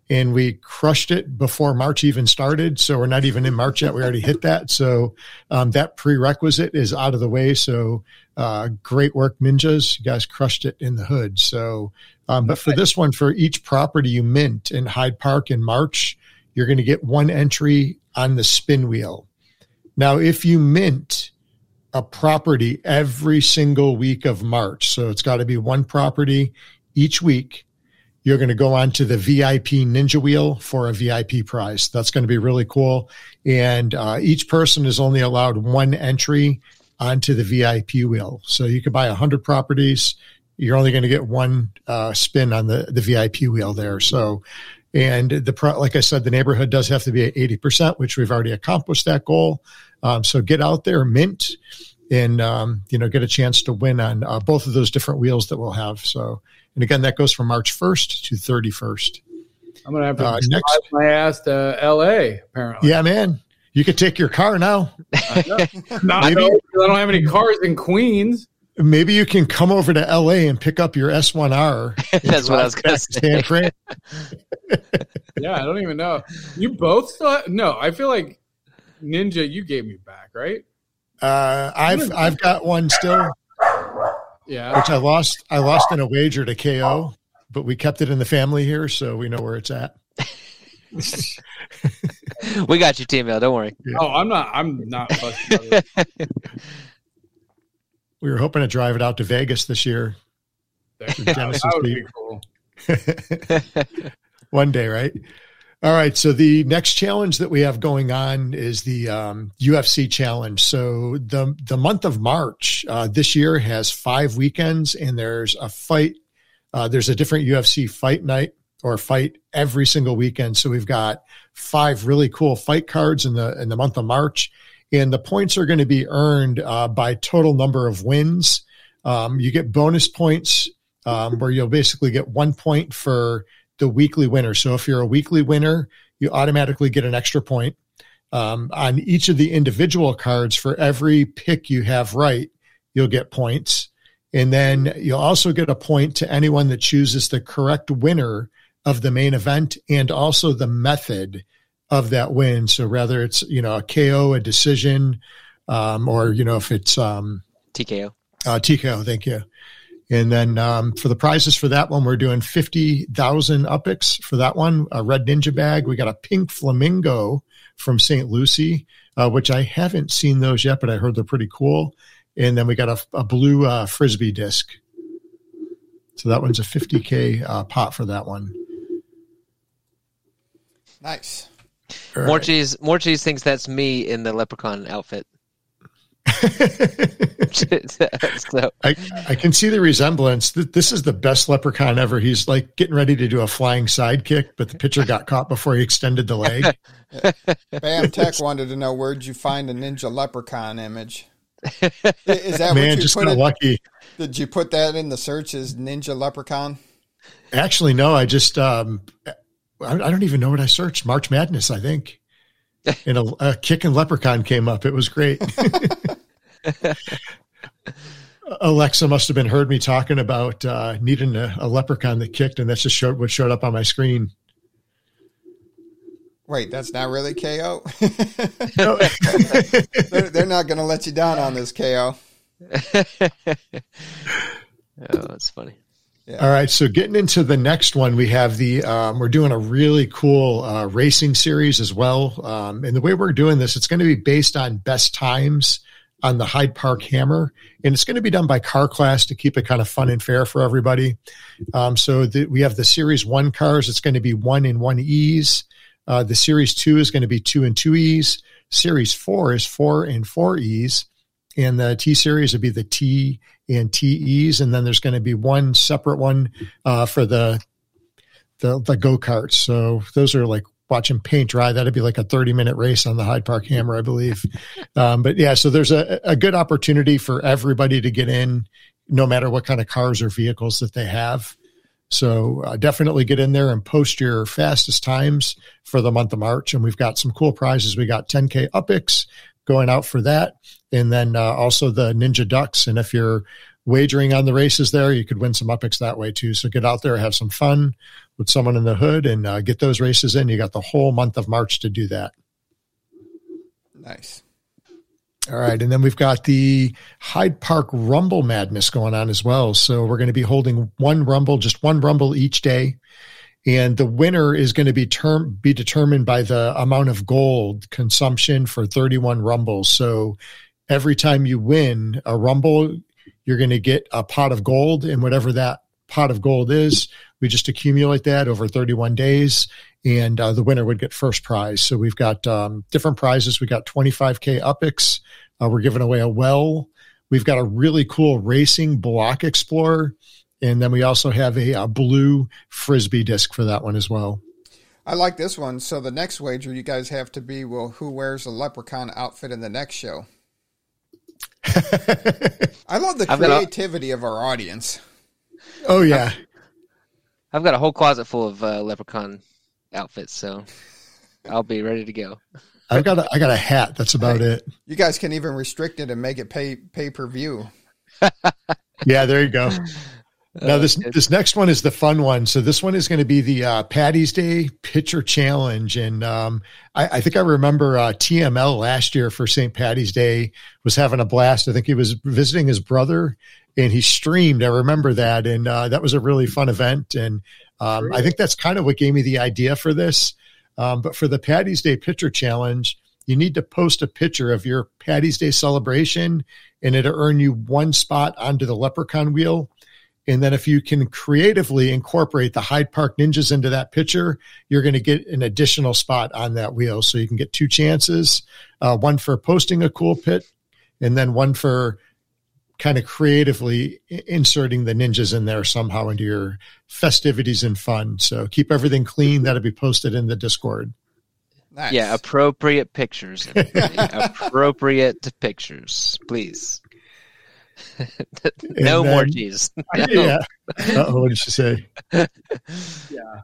Speaker 7: and we crushed it before March even started. So we're not even in March yet. We already hit that. So um, that prerequisite is out of the way. So uh, great work, Ninjas. You guys crushed it in the hood. So, um, but for this one, for each property you mint in Hyde Park in March, you're going to get one entry on the spin wheel. Now, if you mint a property every single week of March, so it's got to be one property each week, you're going to go on to the V I P Ninja Wheel for a V I P prize. That's going to be really cool. And uh, each person is only allowed one entry onto the V I P wheel. So you could buy one hundred properties. You're only going to get one uh, spin on the, the V I P wheel there. So, and the pro, like I said, the neighborhood does have to be at eighty percent, which we've already accomplished that goal. Um, so get out there, mint, and, um, you know, get a chance to win on uh, both of those different wheels that we'll have. So, and again, that goes from March first to thirty-first.
Speaker 2: I'm going to have to
Speaker 7: uh,
Speaker 2: drive
Speaker 7: next,
Speaker 2: my ass to L A, apparently.
Speaker 7: Yeah, man. You could take your car now.
Speaker 2: Not maybe, I don't have any cars in Queens.
Speaker 7: Maybe you can come over to L A and pick up your S one R.
Speaker 6: That's what I was going to say.
Speaker 7: San Fran.
Speaker 2: Yeah, I don't even know. You both still have, no, I feel like Ninja, you gave me back, right?
Speaker 7: Uh, I've I've got one still.
Speaker 2: Yeah.
Speaker 7: Which I lost. I lost in a wager to K O, but we kept it in the family here, so we know where it's at.
Speaker 6: We got you, T-Mail. Don't worry.
Speaker 2: Yeah. Oh, I'm not. I'm not fussed about it.
Speaker 7: We were hoping to drive it out to Vegas this year.
Speaker 2: That, that would be cool.
Speaker 7: One day, right? All right. So the next challenge that we have going on is the um, U F C challenge. So the the month of March uh, this year has five weekends, and there's a fight. Uh, there's a different U F C fight night or fight every single weekend. So we've got five really cool fight cards in the in the month of March, and the points are going to be earned uh, by total number of wins. Um, you get bonus points um, where you'll basically get one point for the weekly winner. So if you're a weekly winner, you automatically get an extra point. Um, on each of the individual cards, for every pick you have right, you'll get points. And then you'll also get a point to anyone that chooses the correct winner of the main event and also the method of that win. So whether it's, you know, a K O, a decision, um, or, you know, if it's um,
Speaker 6: T K O.
Speaker 7: Uh, T K O, thank you. And then um, for the prizes for that one, we're doing fifty thousand Upics for that one, a Red Ninja bag. We got a pink flamingo from Saint Lucie, uh, which I haven't seen those yet, but I heard they're pretty cool. And then we got a, a blue uh, Frisbee disc. So that one's a fifty K uh, pot for that one.
Speaker 1: Nice.
Speaker 7: All
Speaker 6: More
Speaker 7: right.
Speaker 6: cheese. More cheese thinks that's me in the leprechaun outfit. So,
Speaker 7: I, I can see the resemblance. This is the best leprechaun ever. He's like getting ready to do a flying sidekick, but the pitcher got caught before he extended the leg.
Speaker 1: Bam Tech wanted to know, where'd you find a ninja leprechaun image? Is that
Speaker 7: Man,
Speaker 1: what you
Speaker 7: just
Speaker 1: put
Speaker 7: got
Speaker 1: it?
Speaker 7: lucky.
Speaker 1: Did you put that in the search as ninja leprechaun?
Speaker 7: Actually, no, I just, um, I, I don't even know what I searched. March Madness, I think. And a, a kicking leprechaun came up. It was great. Alexa must have been heard me talking about uh, needing a, a leprechaun that kicked, and that's just showed, what showed up on my screen.
Speaker 1: Wait, that's not really K O?
Speaker 7: No.
Speaker 1: they're, they're not going to let you down on this, K O.
Speaker 6: oh, that's funny.
Speaker 1: Yeah.
Speaker 7: All right, so getting into the next one, we have the um, we're doing a really cool uh, racing series as well. Um, and the way we're doing this, it's going to be based on best times on the Hyde Park Hammer, and it's going to be done by car class to keep it kind of fun and fair for everybody. Um, so the, we have the Series One cars. It's going to be one and one E's. Uh, the Series Two is going to be two and two E's. Series Four is four and four E's. And the T Series would be the T and T Es, and then there's going to be one separate one uh, for the the, the go-karts. So those are like watching paint dry. That'd be like a thirty minute race on the Hyde Park Hammer, I believe. Um, but yeah, so there's a, a good opportunity for everybody to get in, no matter what kind of cars or vehicles that they have. So uh, definitely get in there and post your fastest times for the month of March. And we've got some cool prizes. We got ten K Upics going out for that. And then uh, also the Ninja Ducks. And if you're wagering on the races there, you could win some Upex that way too. So get out there, have some fun with someone in the hood, and uh, get those races in. You got the whole month of March to do that.
Speaker 1: Nice.
Speaker 7: All right. And then we've got the Hyde Park Rumble Madness going on as well. So we're going to be holding one Rumble, just one Rumble each day. And the winner is going to be term be determined by the amount of gold consumption for thirty-one Rumbles. So every time you win a Rumble, you're going to get a pot of gold, and whatever that pot of gold is, we just accumulate that over thirty-one days, and uh, the winner would get first prize. So we've got um, different prizes. We got twenty-five K Upex. Uh, we're giving away a well. We've got a really cool racing Block Explorer. And then we also have a, a blue Frisbee disc for that one as well.
Speaker 1: I like this one. So the next wager you guys have to be, well, who wears a leprechaun outfit in the next show? I love the creativity a, of our audience.
Speaker 7: Oh, yeah.
Speaker 6: I've, I've got a whole closet full of uh, leprechaun outfits, so I'll be ready to go.
Speaker 7: I've got a, I got a hat. That's about hey, it.
Speaker 1: You guys can even restrict it and make it pay pay per view.
Speaker 7: Yeah, there you go. Now this this next one is the fun one. So this one is going to be the uh, Paddy's Day Pitcher Challenge, and um, I, I think I remember uh, T M L last year for Saint Paddy's Day was having a blast. I think he was visiting his brother, and he streamed. I remember that, and uh, that was a really fun event. And um, I think that's kind of what gave me the idea for this. Um, but for the Paddy's Day Pitcher Challenge, you need to post a picture of your Paddy's Day celebration, and it'll earn you one spot onto the Leprechaun wheel. And then if you can creatively incorporate the Hyde Park Ninjas into that picture, you're going to get an additional spot on that wheel. So you can get two chances, uh, one for posting a cool pit, and then one for kind of creatively inserting the ninjas in there somehow into your festivities and fun. So keep everything clean. That'll be posted in the Discord.
Speaker 6: Nice. Yeah, appropriate pictures. Appropriate pictures, please. No then, more G's. No.
Speaker 7: Yeah. Uh-oh, what did she say?
Speaker 2: Yeah.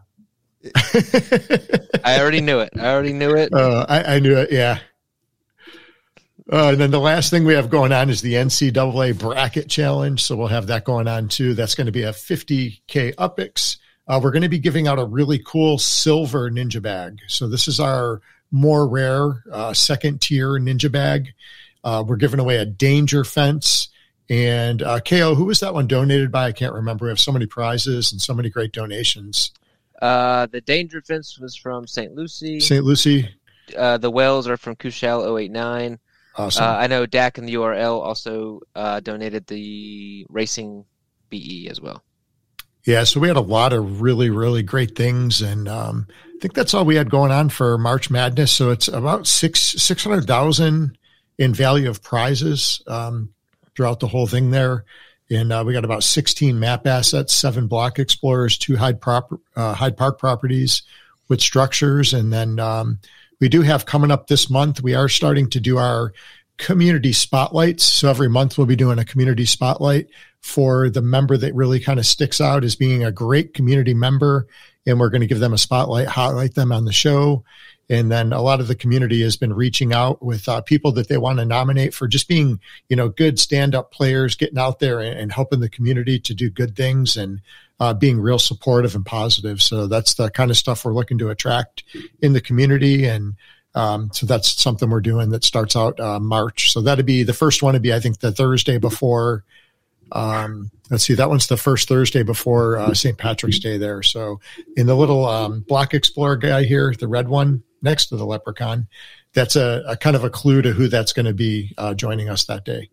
Speaker 6: I already knew it. I already knew it.
Speaker 7: Uh, I, I knew it, yeah. Uh, and then the last thing we have going on is the N C double A Bracket Challenge. So we'll have that going on too. That's going to be a fifty K Upex. Uh, we're going to be giving out a really cool silver ninja bag. So this is our more rare uh, second tier ninja bag. Uh, we're giving away a danger fence. And uh, K O, who was that one donated by? I can't remember. We have so many prizes and so many great donations.
Speaker 6: Uh, the Danger Fence was from Saint Lucie.
Speaker 7: Saint Lucie.
Speaker 6: Uh, the Wells are from Kushal oh eight nine.
Speaker 7: Awesome.
Speaker 6: Uh, I know Dak and the U R L also uh, donated the Racing B E as well.
Speaker 7: Yeah, so we had a lot of really, really great things. And um, I think that's all we had going on for March Madness. So it's about six six hundred thousand in value of prizes. Um throughout the whole thing there. And uh, we got about sixteen map assets, seven block explorers, two Hyde, prop, uh, Hyde Park properties with structures. And then um, we do have coming up this month, we are starting to do our community spotlights. So every month we'll be doing a community spotlight for the member that really kind of sticks out as being a great community member. And we're going to give them a spotlight, highlight them on the show. And then a lot of the community has been reaching out with uh, people that they want to nominate for just being, you know, good stand-up players, getting out there and, and helping the community to do good things and uh, being real supportive and positive. So that's the kind of stuff we're looking to attract in the community. And um, so that's something we're doing that starts out uh, March. So that'd be the first one to be, I think, the Thursday before. Um, let's see, that one's the first Thursday before uh, Saint Patrick's Day there. So in the little um, Block Explorer guy here, the red one, next to the Leprechaun, that's a, a kind of a clue to who that's going to be uh, joining us that day.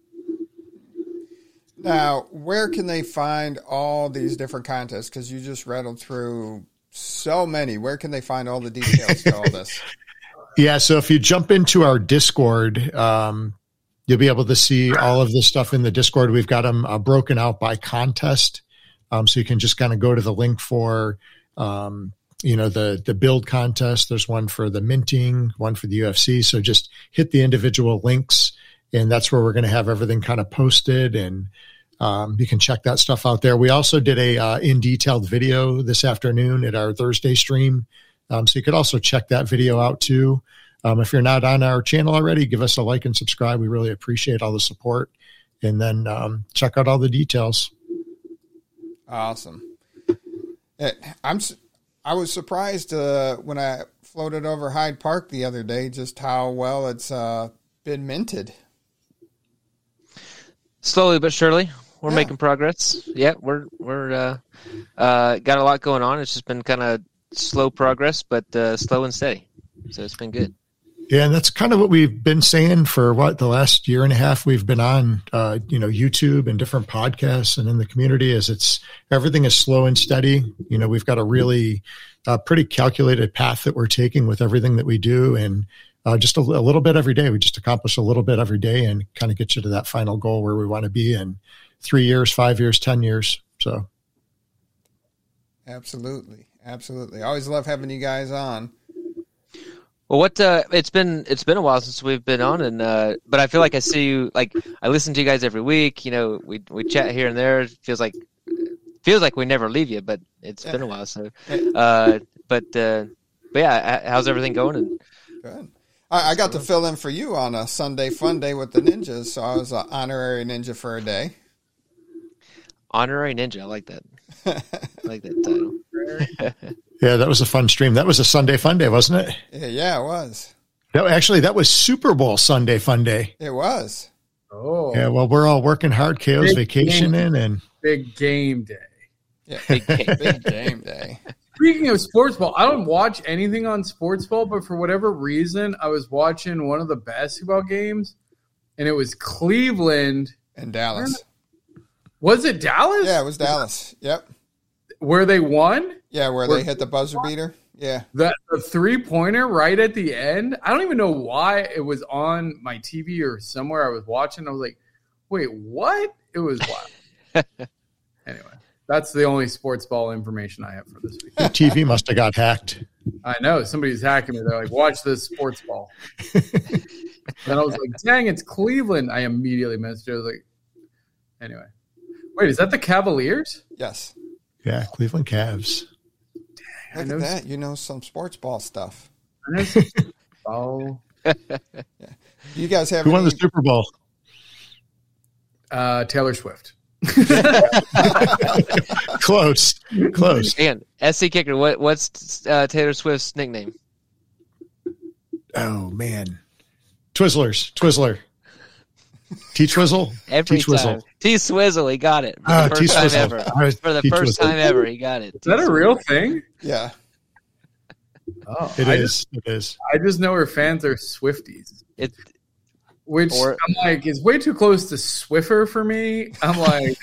Speaker 1: Now, where can they find all these different contests? Because you just rattled through so many. Where can they find all the details to all this?
Speaker 7: Yeah, so if you jump into our Discord, um, you'll be able to see all of this stuff in the Discord. We've got them uh, broken out by contest. Um, so you can just kind of go to the link for um, you know, the, the build contest. There's one for the minting, one for the U F C. So just hit the individual links, and that's where we're going to have everything kind of posted, and um, you can check that stuff out there. We also did a uh, in detailed video this afternoon at our Thursday stream. Um, so you could also check that video out too. Um, if you're not on our channel already, give us a like and subscribe. We really appreciate all the support. and then um, check out all the details.
Speaker 1: Awesome. It, I'm I was surprised uh, when I floated over Hyde Park the other day just how well it's uh, been minted.
Speaker 6: Slowly but surely, we're
Speaker 1: Yeah.
Speaker 6: making progress. Yeah, we're we're uh, uh, got a lot going on. It's just been kind of slow progress, but uh, slow and steady. So it's been good.
Speaker 7: Yeah, and that's kind of what we've been saying for what the last year and a half we've been on, uh, you know, YouTube and different podcasts and in the community. Is it's everything is slow and steady. You know, we've got a really uh, pretty calculated path that we're taking with everything that we do, and uh, just a, a little bit every day. We just accomplish a little bit every day, and kind of get you to that final goal where we want to be in three years, five years, ten years. So,
Speaker 1: Absolutely. Absolutely. I always love having you guys on.
Speaker 6: Well, what uh, it's been it's been a while since we've been on, and uh, but I feel like I see you. Like I listen to you guys every week. You know, we we chat here and there. It feels like feels like we never leave you, but it's been a while. So, uh, but uh, but yeah, how's everything going? And
Speaker 1: Good. I, I got to fill in for you on a Sunday fun day with the ninjas, so I was an honorary ninja for a day.
Speaker 6: honorary ninja, I like that. I like that title.
Speaker 7: yeah, that was a fun stream. That was a Sunday fun day, wasn't it?
Speaker 1: Yeah, yeah, it was.
Speaker 7: No, actually, that was Super Bowl Sunday fun day.
Speaker 1: It was.
Speaker 2: Oh,
Speaker 7: Yeah, well, we're all working hard. K O's
Speaker 2: Big
Speaker 7: vacationing, and
Speaker 2: big game day.
Speaker 1: Yeah,
Speaker 6: Big game.
Speaker 1: big game day.
Speaker 2: Speaking of sports ball, I don't watch anything on sports ball, but for whatever reason, I was watching one of the basketball games, and it was Cleveland.
Speaker 1: And Dallas.
Speaker 2: Was it Dallas?
Speaker 1: Yeah, it was Dallas. Yep.
Speaker 2: Where they won?
Speaker 1: Yeah, where they hit the buzzer beater. Yeah.
Speaker 2: The, the three-pointer right at the end. I don't even know why it was on my T V or somewhere I was watching. I was like, wait, what? It was wild. Anyway, that's the only sports ball information I have for this week.
Speaker 7: the T V must have got hacked.
Speaker 2: I know. Somebody's hacking me. They're like, watch this sports ball. Then I was like, dang, it's Cleveland. I immediately missed it. I was like, anyway. Wait, is that the Cavaliers?
Speaker 1: Yes.
Speaker 7: Yeah, Cleveland Cavs.
Speaker 2: I
Speaker 1: Look
Speaker 2: know-
Speaker 1: at that. You know some sports ball stuff.
Speaker 2: Oh,
Speaker 1: You guys have
Speaker 7: Who won
Speaker 1: any-
Speaker 7: the Super Bowl?
Speaker 2: uh, Taylor Swift.
Speaker 7: Close, close.
Speaker 6: Again, S C Kicker. What what's uh, Taylor Swift's nickname?
Speaker 7: Oh man, Twizzlers, Twizzler, T Twizzle,
Speaker 6: Every
Speaker 7: T Twizzle.
Speaker 6: time. T Swizzle. He got it for
Speaker 7: Ah,
Speaker 6: the
Speaker 7: T
Speaker 6: first time
Speaker 7: Swizzle.
Speaker 6: ever.
Speaker 7: I was-
Speaker 6: For the
Speaker 7: T
Speaker 6: first
Speaker 7: Twizzle.
Speaker 6: time ever, he got it.
Speaker 2: Is that a real thing?
Speaker 1: Yeah.
Speaker 2: Oh,
Speaker 7: It
Speaker 2: I
Speaker 7: is.
Speaker 2: Just,
Speaker 7: It is.
Speaker 2: I just know her fans are Swifties,
Speaker 6: It,
Speaker 2: which
Speaker 6: Or-
Speaker 2: I'm like is way too close to Swiffer for me. I'm like,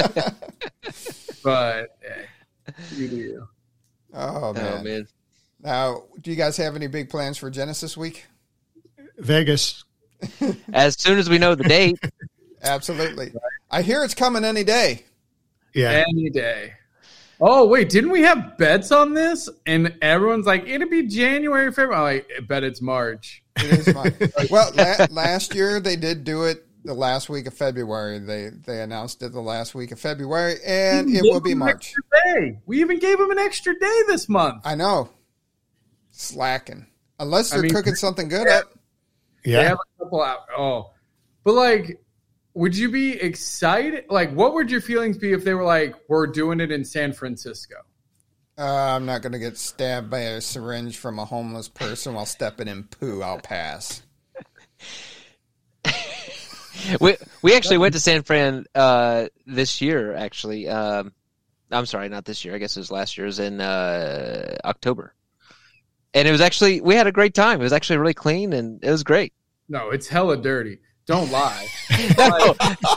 Speaker 2: but hey, you do you.
Speaker 1: Oh, man.
Speaker 6: oh man.
Speaker 1: Now, do you guys have any big plans for Genesis week?
Speaker 7: Vegas.
Speaker 6: As soon as we know the date,
Speaker 1: Absolutely. I hear it's coming any day.
Speaker 7: Yeah.
Speaker 2: Any day. Oh wait, didn't we have bets on this? And everyone's like, it'll be January, February. I'm like, I bet it's March.
Speaker 1: It is my, well, la- last year they did do it the last week of February. They they announced it the last week of February, and
Speaker 2: We
Speaker 1: it
Speaker 2: gave
Speaker 1: will be
Speaker 2: them an
Speaker 1: March.
Speaker 2: extra day. We even gave them an extra day this month.
Speaker 1: I know. Slacking. Unless
Speaker 2: I
Speaker 1: they're
Speaker 2: mean-
Speaker 1: cooking something good up.
Speaker 2: They
Speaker 7: Yeah.
Speaker 2: have a couple out. Oh, but like, would you be excited? Like, what would your feelings be if they were like, we're doing it in San Francisco?
Speaker 1: Uh, I'm not going to get stabbed by a syringe from a homeless person while stepping in poo. I'll pass.
Speaker 6: we we actually went to San Fran uh, this year. Actually, um, I'm sorry, not this year. I guess it was last year. It was in uh, October, and it was actually we had a great time. It was actually really clean and it was great.
Speaker 2: No, it's hella dirty. Don't lie.
Speaker 6: No.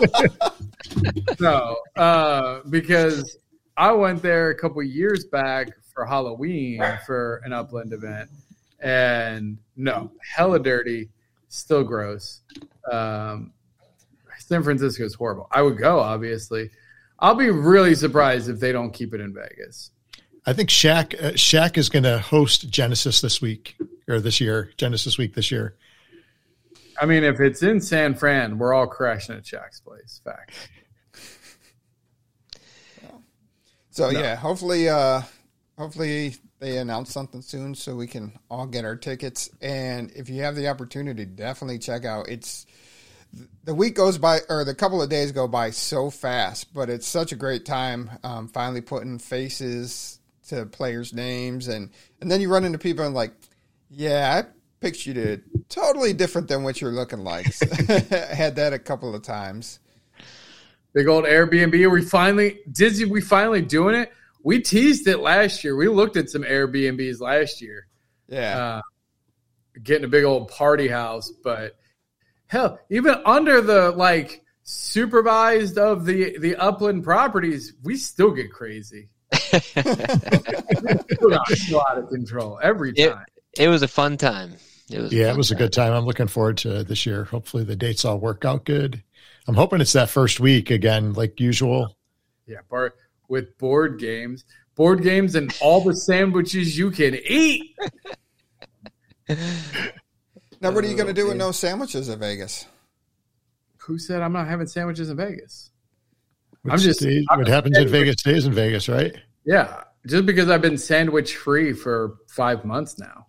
Speaker 2: No, uh, because I went there a couple years back for Halloween for an Upland event, and no, hella dirty, still gross. Um, San Francisco is horrible. I would go, obviously. I'll be really surprised if they don't keep it in Vegas.
Speaker 7: I think Shaq uh, Shaq is going to host Genesis this week or this year. Genesis week this year.
Speaker 2: I mean, if it's in San Fran, we're all crashing at Shaq's place. Fact.
Speaker 1: So
Speaker 2: No.
Speaker 1: yeah, hopefully, uh, hopefully they announce something soon so we can all get our tickets. And if you have the opportunity, definitely check out. It's the week goes by, or the couple of days go by so fast, but it's such a great time. Um, finally putting faces to players' names, and, and then you run into people and like, yeah, I pictured it totally different than what you're looking like. I had that a couple of times.
Speaker 2: Big old Airbnb. Are we finally, Disney, we finally doing it? We teased it last year. We looked at some Airbnbs last year.
Speaker 1: Yeah.
Speaker 2: Uh, getting a big old party house, but hell, even under the like supervised of the, the upland properties, we still get crazy. Still out of control every time.
Speaker 6: It, it was a fun time. It was
Speaker 7: yeah,
Speaker 6: it
Speaker 7: was
Speaker 6: time.
Speaker 7: a good time. I'm looking forward to this year. Hopefully the dates all work out good. I'm hoping it's that first week again, like usual.
Speaker 2: Yeah, bar, with board games, board games, and all the sandwiches you can eat.
Speaker 1: Now, what are you going to do with no sandwiches in Vegas?
Speaker 2: Who said I'm not having sandwiches in Vegas?
Speaker 7: Which
Speaker 2: I'm just
Speaker 7: stays,
Speaker 2: I'm
Speaker 7: what happens in Vegas stays in Vegas, right?
Speaker 2: Yeah, just because I've been sandwich free for five months now.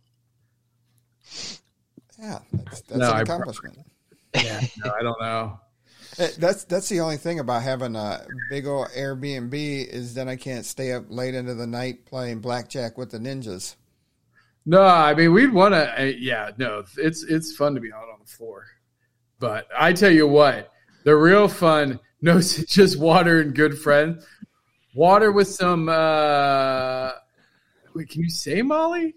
Speaker 1: Yeah, that's, that's
Speaker 2: No,
Speaker 1: an
Speaker 2: I
Speaker 1: accomplishment.
Speaker 2: Yeah, no, I don't know.
Speaker 1: That's that's the only thing about having a big old Airbnb is then I can't stay up late into the night playing blackjack with the ninjas.
Speaker 2: No, I mean we'd want to. Uh, yeah, no, it's it's fun to be out on the floor, but I tell you what, the real fun, no, it's just water and good friends. Water with some. Uh, wait, can you say Molly?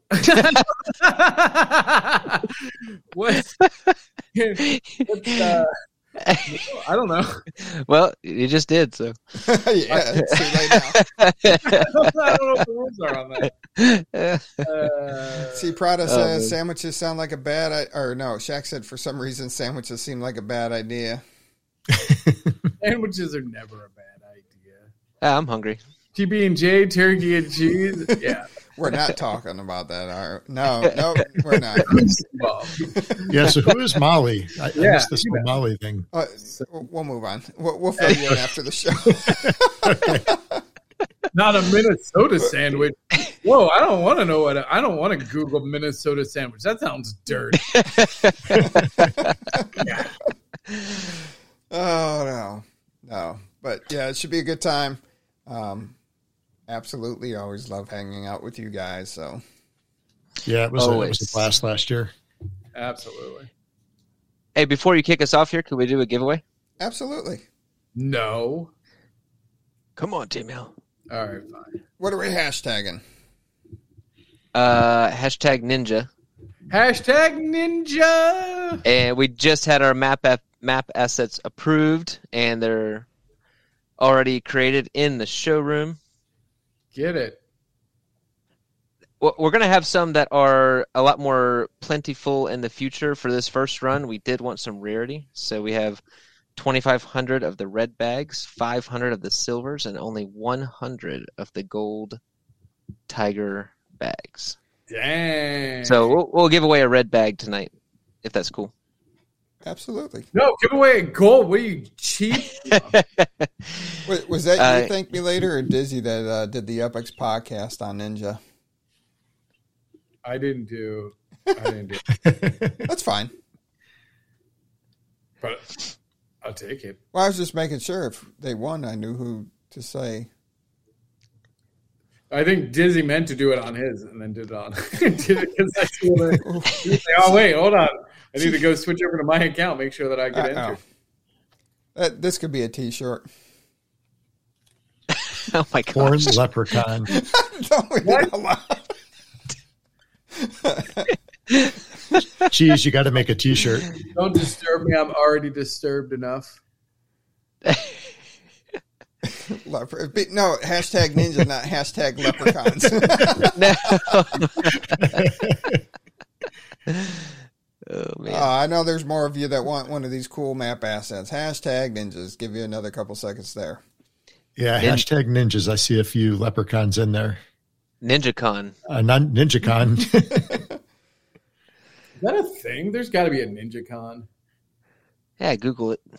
Speaker 2: what? What's, uh, I don't know.
Speaker 6: Well, you just did, so.
Speaker 1: Yeah, it's too late now.
Speaker 2: I don't know what the rules are on that. Uh,
Speaker 1: See, Prada
Speaker 6: Oh,
Speaker 1: says
Speaker 6: man.
Speaker 1: sandwiches sound like a bad I- or no, Shaq said for some reason sandwiches seem like a bad idea.
Speaker 2: sandwiches are never a bad idea.
Speaker 6: Ah, I'm hungry.
Speaker 2: T B and J, turkey and cheese. Yeah.
Speaker 1: We're not talking about that. Are no, no, we're not.
Speaker 2: Well,
Speaker 7: Yeah, so who is Molly? I, I
Speaker 2: Yeah,
Speaker 7: missed this
Speaker 2: you
Speaker 7: whole Molly thing.
Speaker 1: Uh, we'll move on. We'll, we'll fill you in after the show.
Speaker 2: not a Minnesota sandwich. Whoa, I don't want to know what I don't want to Google Minnesota sandwich. That sounds dirty. Yeah.
Speaker 1: Oh no, no. But yeah, it should be a good time. Um, absolutely, always love hanging out with you guys. So
Speaker 7: Yeah, it was, a, it
Speaker 6: Always.
Speaker 7: was a blast last year.
Speaker 2: Absolutely.
Speaker 6: Hey, before you kick us off here, could we do a giveaway?
Speaker 1: absolutely.
Speaker 2: No.
Speaker 6: Come on, Team Hill.
Speaker 2: All right, fine.
Speaker 1: What are we hashtagging?
Speaker 6: Uh, hashtag Ninja.
Speaker 2: Hashtag Ninja.
Speaker 6: And we just had our map app, map assets approved, and they're already created in the showroom.
Speaker 2: Get it.
Speaker 6: Well, we're going to have some that are a lot more plentiful in the future for this first run. We did want some rarity, so we have twenty-five hundred of the red bags, five hundred of the silvers, and only one hundred of the gold tiger bags.
Speaker 2: Dang.
Speaker 6: So we'll, we'll give away a red bag tonight, if that's cool.
Speaker 1: Absolutely.
Speaker 2: no, give away a gold. What are you, cheap?
Speaker 1: Was, was that
Speaker 6: Uh,
Speaker 1: you, Thank Me Later, or Dizzy that uh, did the Epics podcast on Ninja?
Speaker 2: I didn't do. I didn't do.
Speaker 1: That's fine.
Speaker 2: But I'll take it.
Speaker 1: Well, I was just making sure if they won, I knew who to say.
Speaker 2: I think Dizzy meant to do it on his and then did it on. did it because I told her. He was like, oh wait, hold on. I need to go switch over to my account, make sure that I get
Speaker 1: Uh-oh.
Speaker 2: entered.
Speaker 1: Uh, this could be a T-shirt.
Speaker 6: Oh my
Speaker 7: Corn
Speaker 6: gosh.
Speaker 7: leprechaun.
Speaker 1: Don't read it aloud.
Speaker 7: Geez, you got to make a T-shirt.
Speaker 2: Don't disturb me. I'm already disturbed enough.
Speaker 1: Leper- be- No, hashtag ninja, not hashtag leprechauns.
Speaker 6: Oh man.
Speaker 1: Uh, I know there's more of you that want one of these cool map assets. Hashtag ninjas. Give you another couple seconds there.
Speaker 7: Yeah,
Speaker 6: Nin-
Speaker 7: hashtag ninjas. I see a few leprechauns in there.
Speaker 6: NinjaCon.
Speaker 7: Uh, not NinjaCon.
Speaker 2: Is that a thing? There's got to be a NinjaCon.
Speaker 6: Yeah, Google it.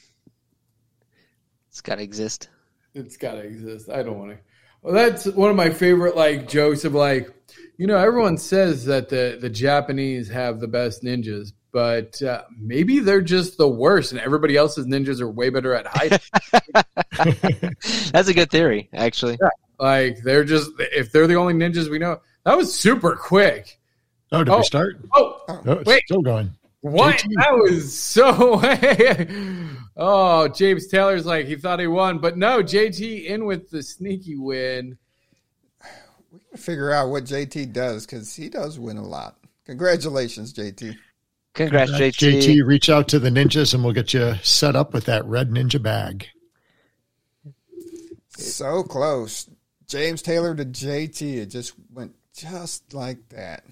Speaker 6: It's got to exist.
Speaker 2: It's got to exist. I don't want to. Well, that's one of my favorite like jokes of like, you know, everyone says that the, the Japanese have the best ninjas, but uh, maybe they're just the worst, and everybody else's ninjas are way better at hiding.
Speaker 6: That's a good theory, actually.
Speaker 2: Yeah, like they're just if they're the only ninjas we know. That was super quick.
Speaker 7: Oh, did
Speaker 2: oh,
Speaker 7: we start?
Speaker 2: Oh,
Speaker 7: Oh, it's
Speaker 2: wait.
Speaker 7: still going.
Speaker 2: What?
Speaker 7: J T.
Speaker 2: That was so. Oh, James Taylor's like he thought he won, but no, J T in with the sneaky win.
Speaker 1: We got to figure out what J T does because he does win a lot. Congratulations, J T.
Speaker 6: Congrats, J T.
Speaker 7: J T, reach out to the ninjas and we'll get you set up with that red ninja bag.
Speaker 1: So close. James Taylor to J T. It just went just like that.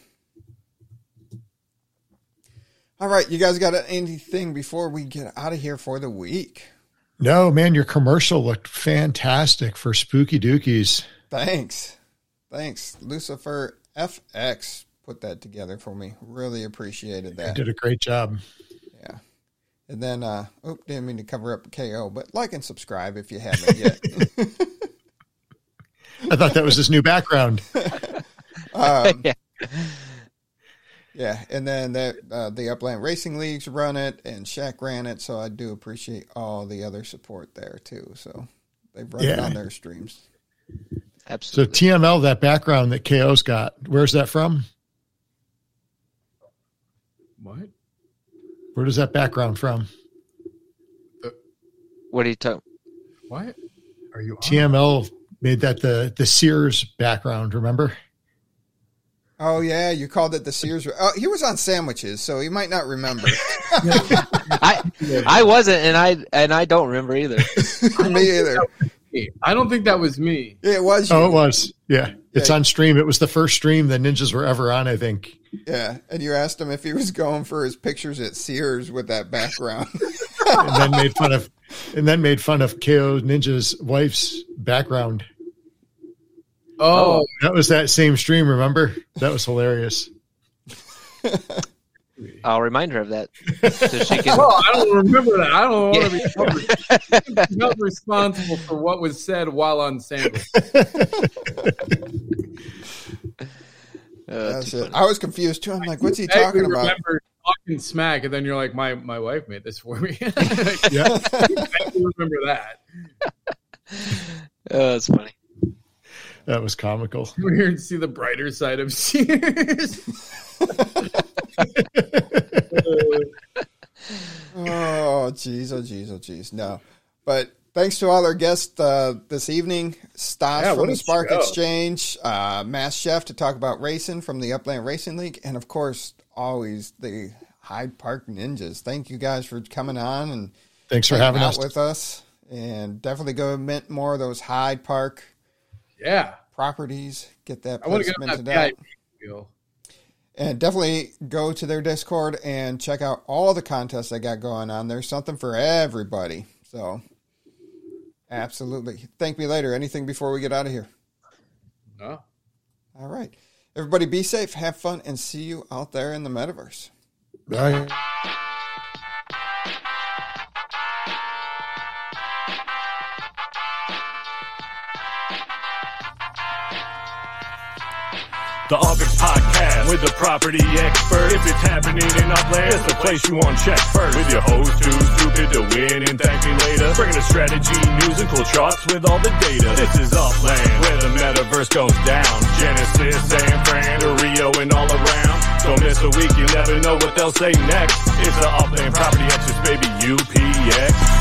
Speaker 1: All right, you guys got anything before we get out of here for the week?
Speaker 7: No, man, your commercial looked fantastic for Spooky Dookies.
Speaker 1: Thanks. Thanks. Lucifer F X put that together for me. Really appreciated that.
Speaker 7: You did a great job.
Speaker 1: Yeah. And then, uh, oh, didn't mean to cover up K O, but like and subscribe if you haven't yet.
Speaker 7: I thought that was his new background.
Speaker 1: um,
Speaker 6: Yeah.
Speaker 1: Yeah, and then that, uh, the Upland Racing Leagues run it, and Shaq ran it, so I do appreciate all the other support there, too. So they run it
Speaker 7: Yeah.
Speaker 1: on their streams.
Speaker 7: So
Speaker 6: Absolutely.
Speaker 7: T M L, that background that K O's got, where's that from?
Speaker 2: What?
Speaker 7: Where does that background from?
Speaker 6: What are you talking?
Speaker 2: What? Are you on?
Speaker 7: T M L made that the, the Sears background, remember?
Speaker 1: Oh, yeah, you called it the Sears. Oh, he was on sandwiches, so he might not remember.
Speaker 6: I I wasn't, and I and I don't remember either.
Speaker 1: Me either.
Speaker 2: I don't think that was me.
Speaker 1: It was you.
Speaker 7: Oh, it was. Yeah. It's
Speaker 1: Yeah.
Speaker 7: on stream. It was the first stream the ninjas were ever on, I think.
Speaker 1: Yeah, and you asked him if he was going for his pictures at Sears with that background.
Speaker 7: And then made fun of and then made fun of K O Ninja's wife's background.
Speaker 2: Oh,
Speaker 7: That was that same stream, remember? That was hilarious.
Speaker 6: I'll remind her of that so she can.
Speaker 2: oh, I don't remember that. I don't want to be held, held responsible for what was said while on sandwich.
Speaker 6: Uh,
Speaker 1: That's
Speaker 6: too
Speaker 1: it.
Speaker 6: funny.
Speaker 1: I was confused, too. I'm like, what's he
Speaker 2: I
Speaker 1: talking about?
Speaker 2: remember talking smack, and then you're like, my, my wife made this for me.
Speaker 7: Yeah.
Speaker 2: I do remember that.
Speaker 6: Oh, that's funny.
Speaker 7: That was comical.
Speaker 2: We're here to see the brighter side of Sears.
Speaker 1: Oh, geez, oh, geez, oh, geez. No. But thanks to all our guests uh, this evening. Stas
Speaker 2: Yeah,
Speaker 1: from
Speaker 2: what
Speaker 1: the
Speaker 2: a
Speaker 1: Spark
Speaker 2: show.
Speaker 1: Exchange, uh, Mass Chef to talk about racing from the Upland Racing League, and, of course, always the Hyde Park Ninjas. Thank you guys for coming on and
Speaker 7: Thanks for
Speaker 1: hanging
Speaker 7: having
Speaker 1: out
Speaker 7: us.
Speaker 1: with us. And definitely go mint more of those Hyde Park
Speaker 2: Yeah.
Speaker 1: properties. Get that
Speaker 2: I want
Speaker 1: place
Speaker 2: to get on that
Speaker 1: minted out.
Speaker 2: V I P deal.
Speaker 1: And definitely go to their Discord and check out all the contests they got going on. There's something for everybody. So, absolutely. Thank me later. Anything before we get out of here?
Speaker 2: No.
Speaker 1: All right. Everybody be safe, have fun, and see you out there in the metaverse.
Speaker 7: Bye.
Speaker 3: The Upix Podcast with the property expert. If it's happening in Upland, it's the place you want to check first. With your host too stupid to win and thank me later. Bringing the strategy, news, and cool charts with all the data. This is Upland, where the metaverse goes down. Genesis, San Fran, to Rio, and all around. Don't miss a week, you never know what they'll say next. It's the Upland Property Experts, baby, U P X.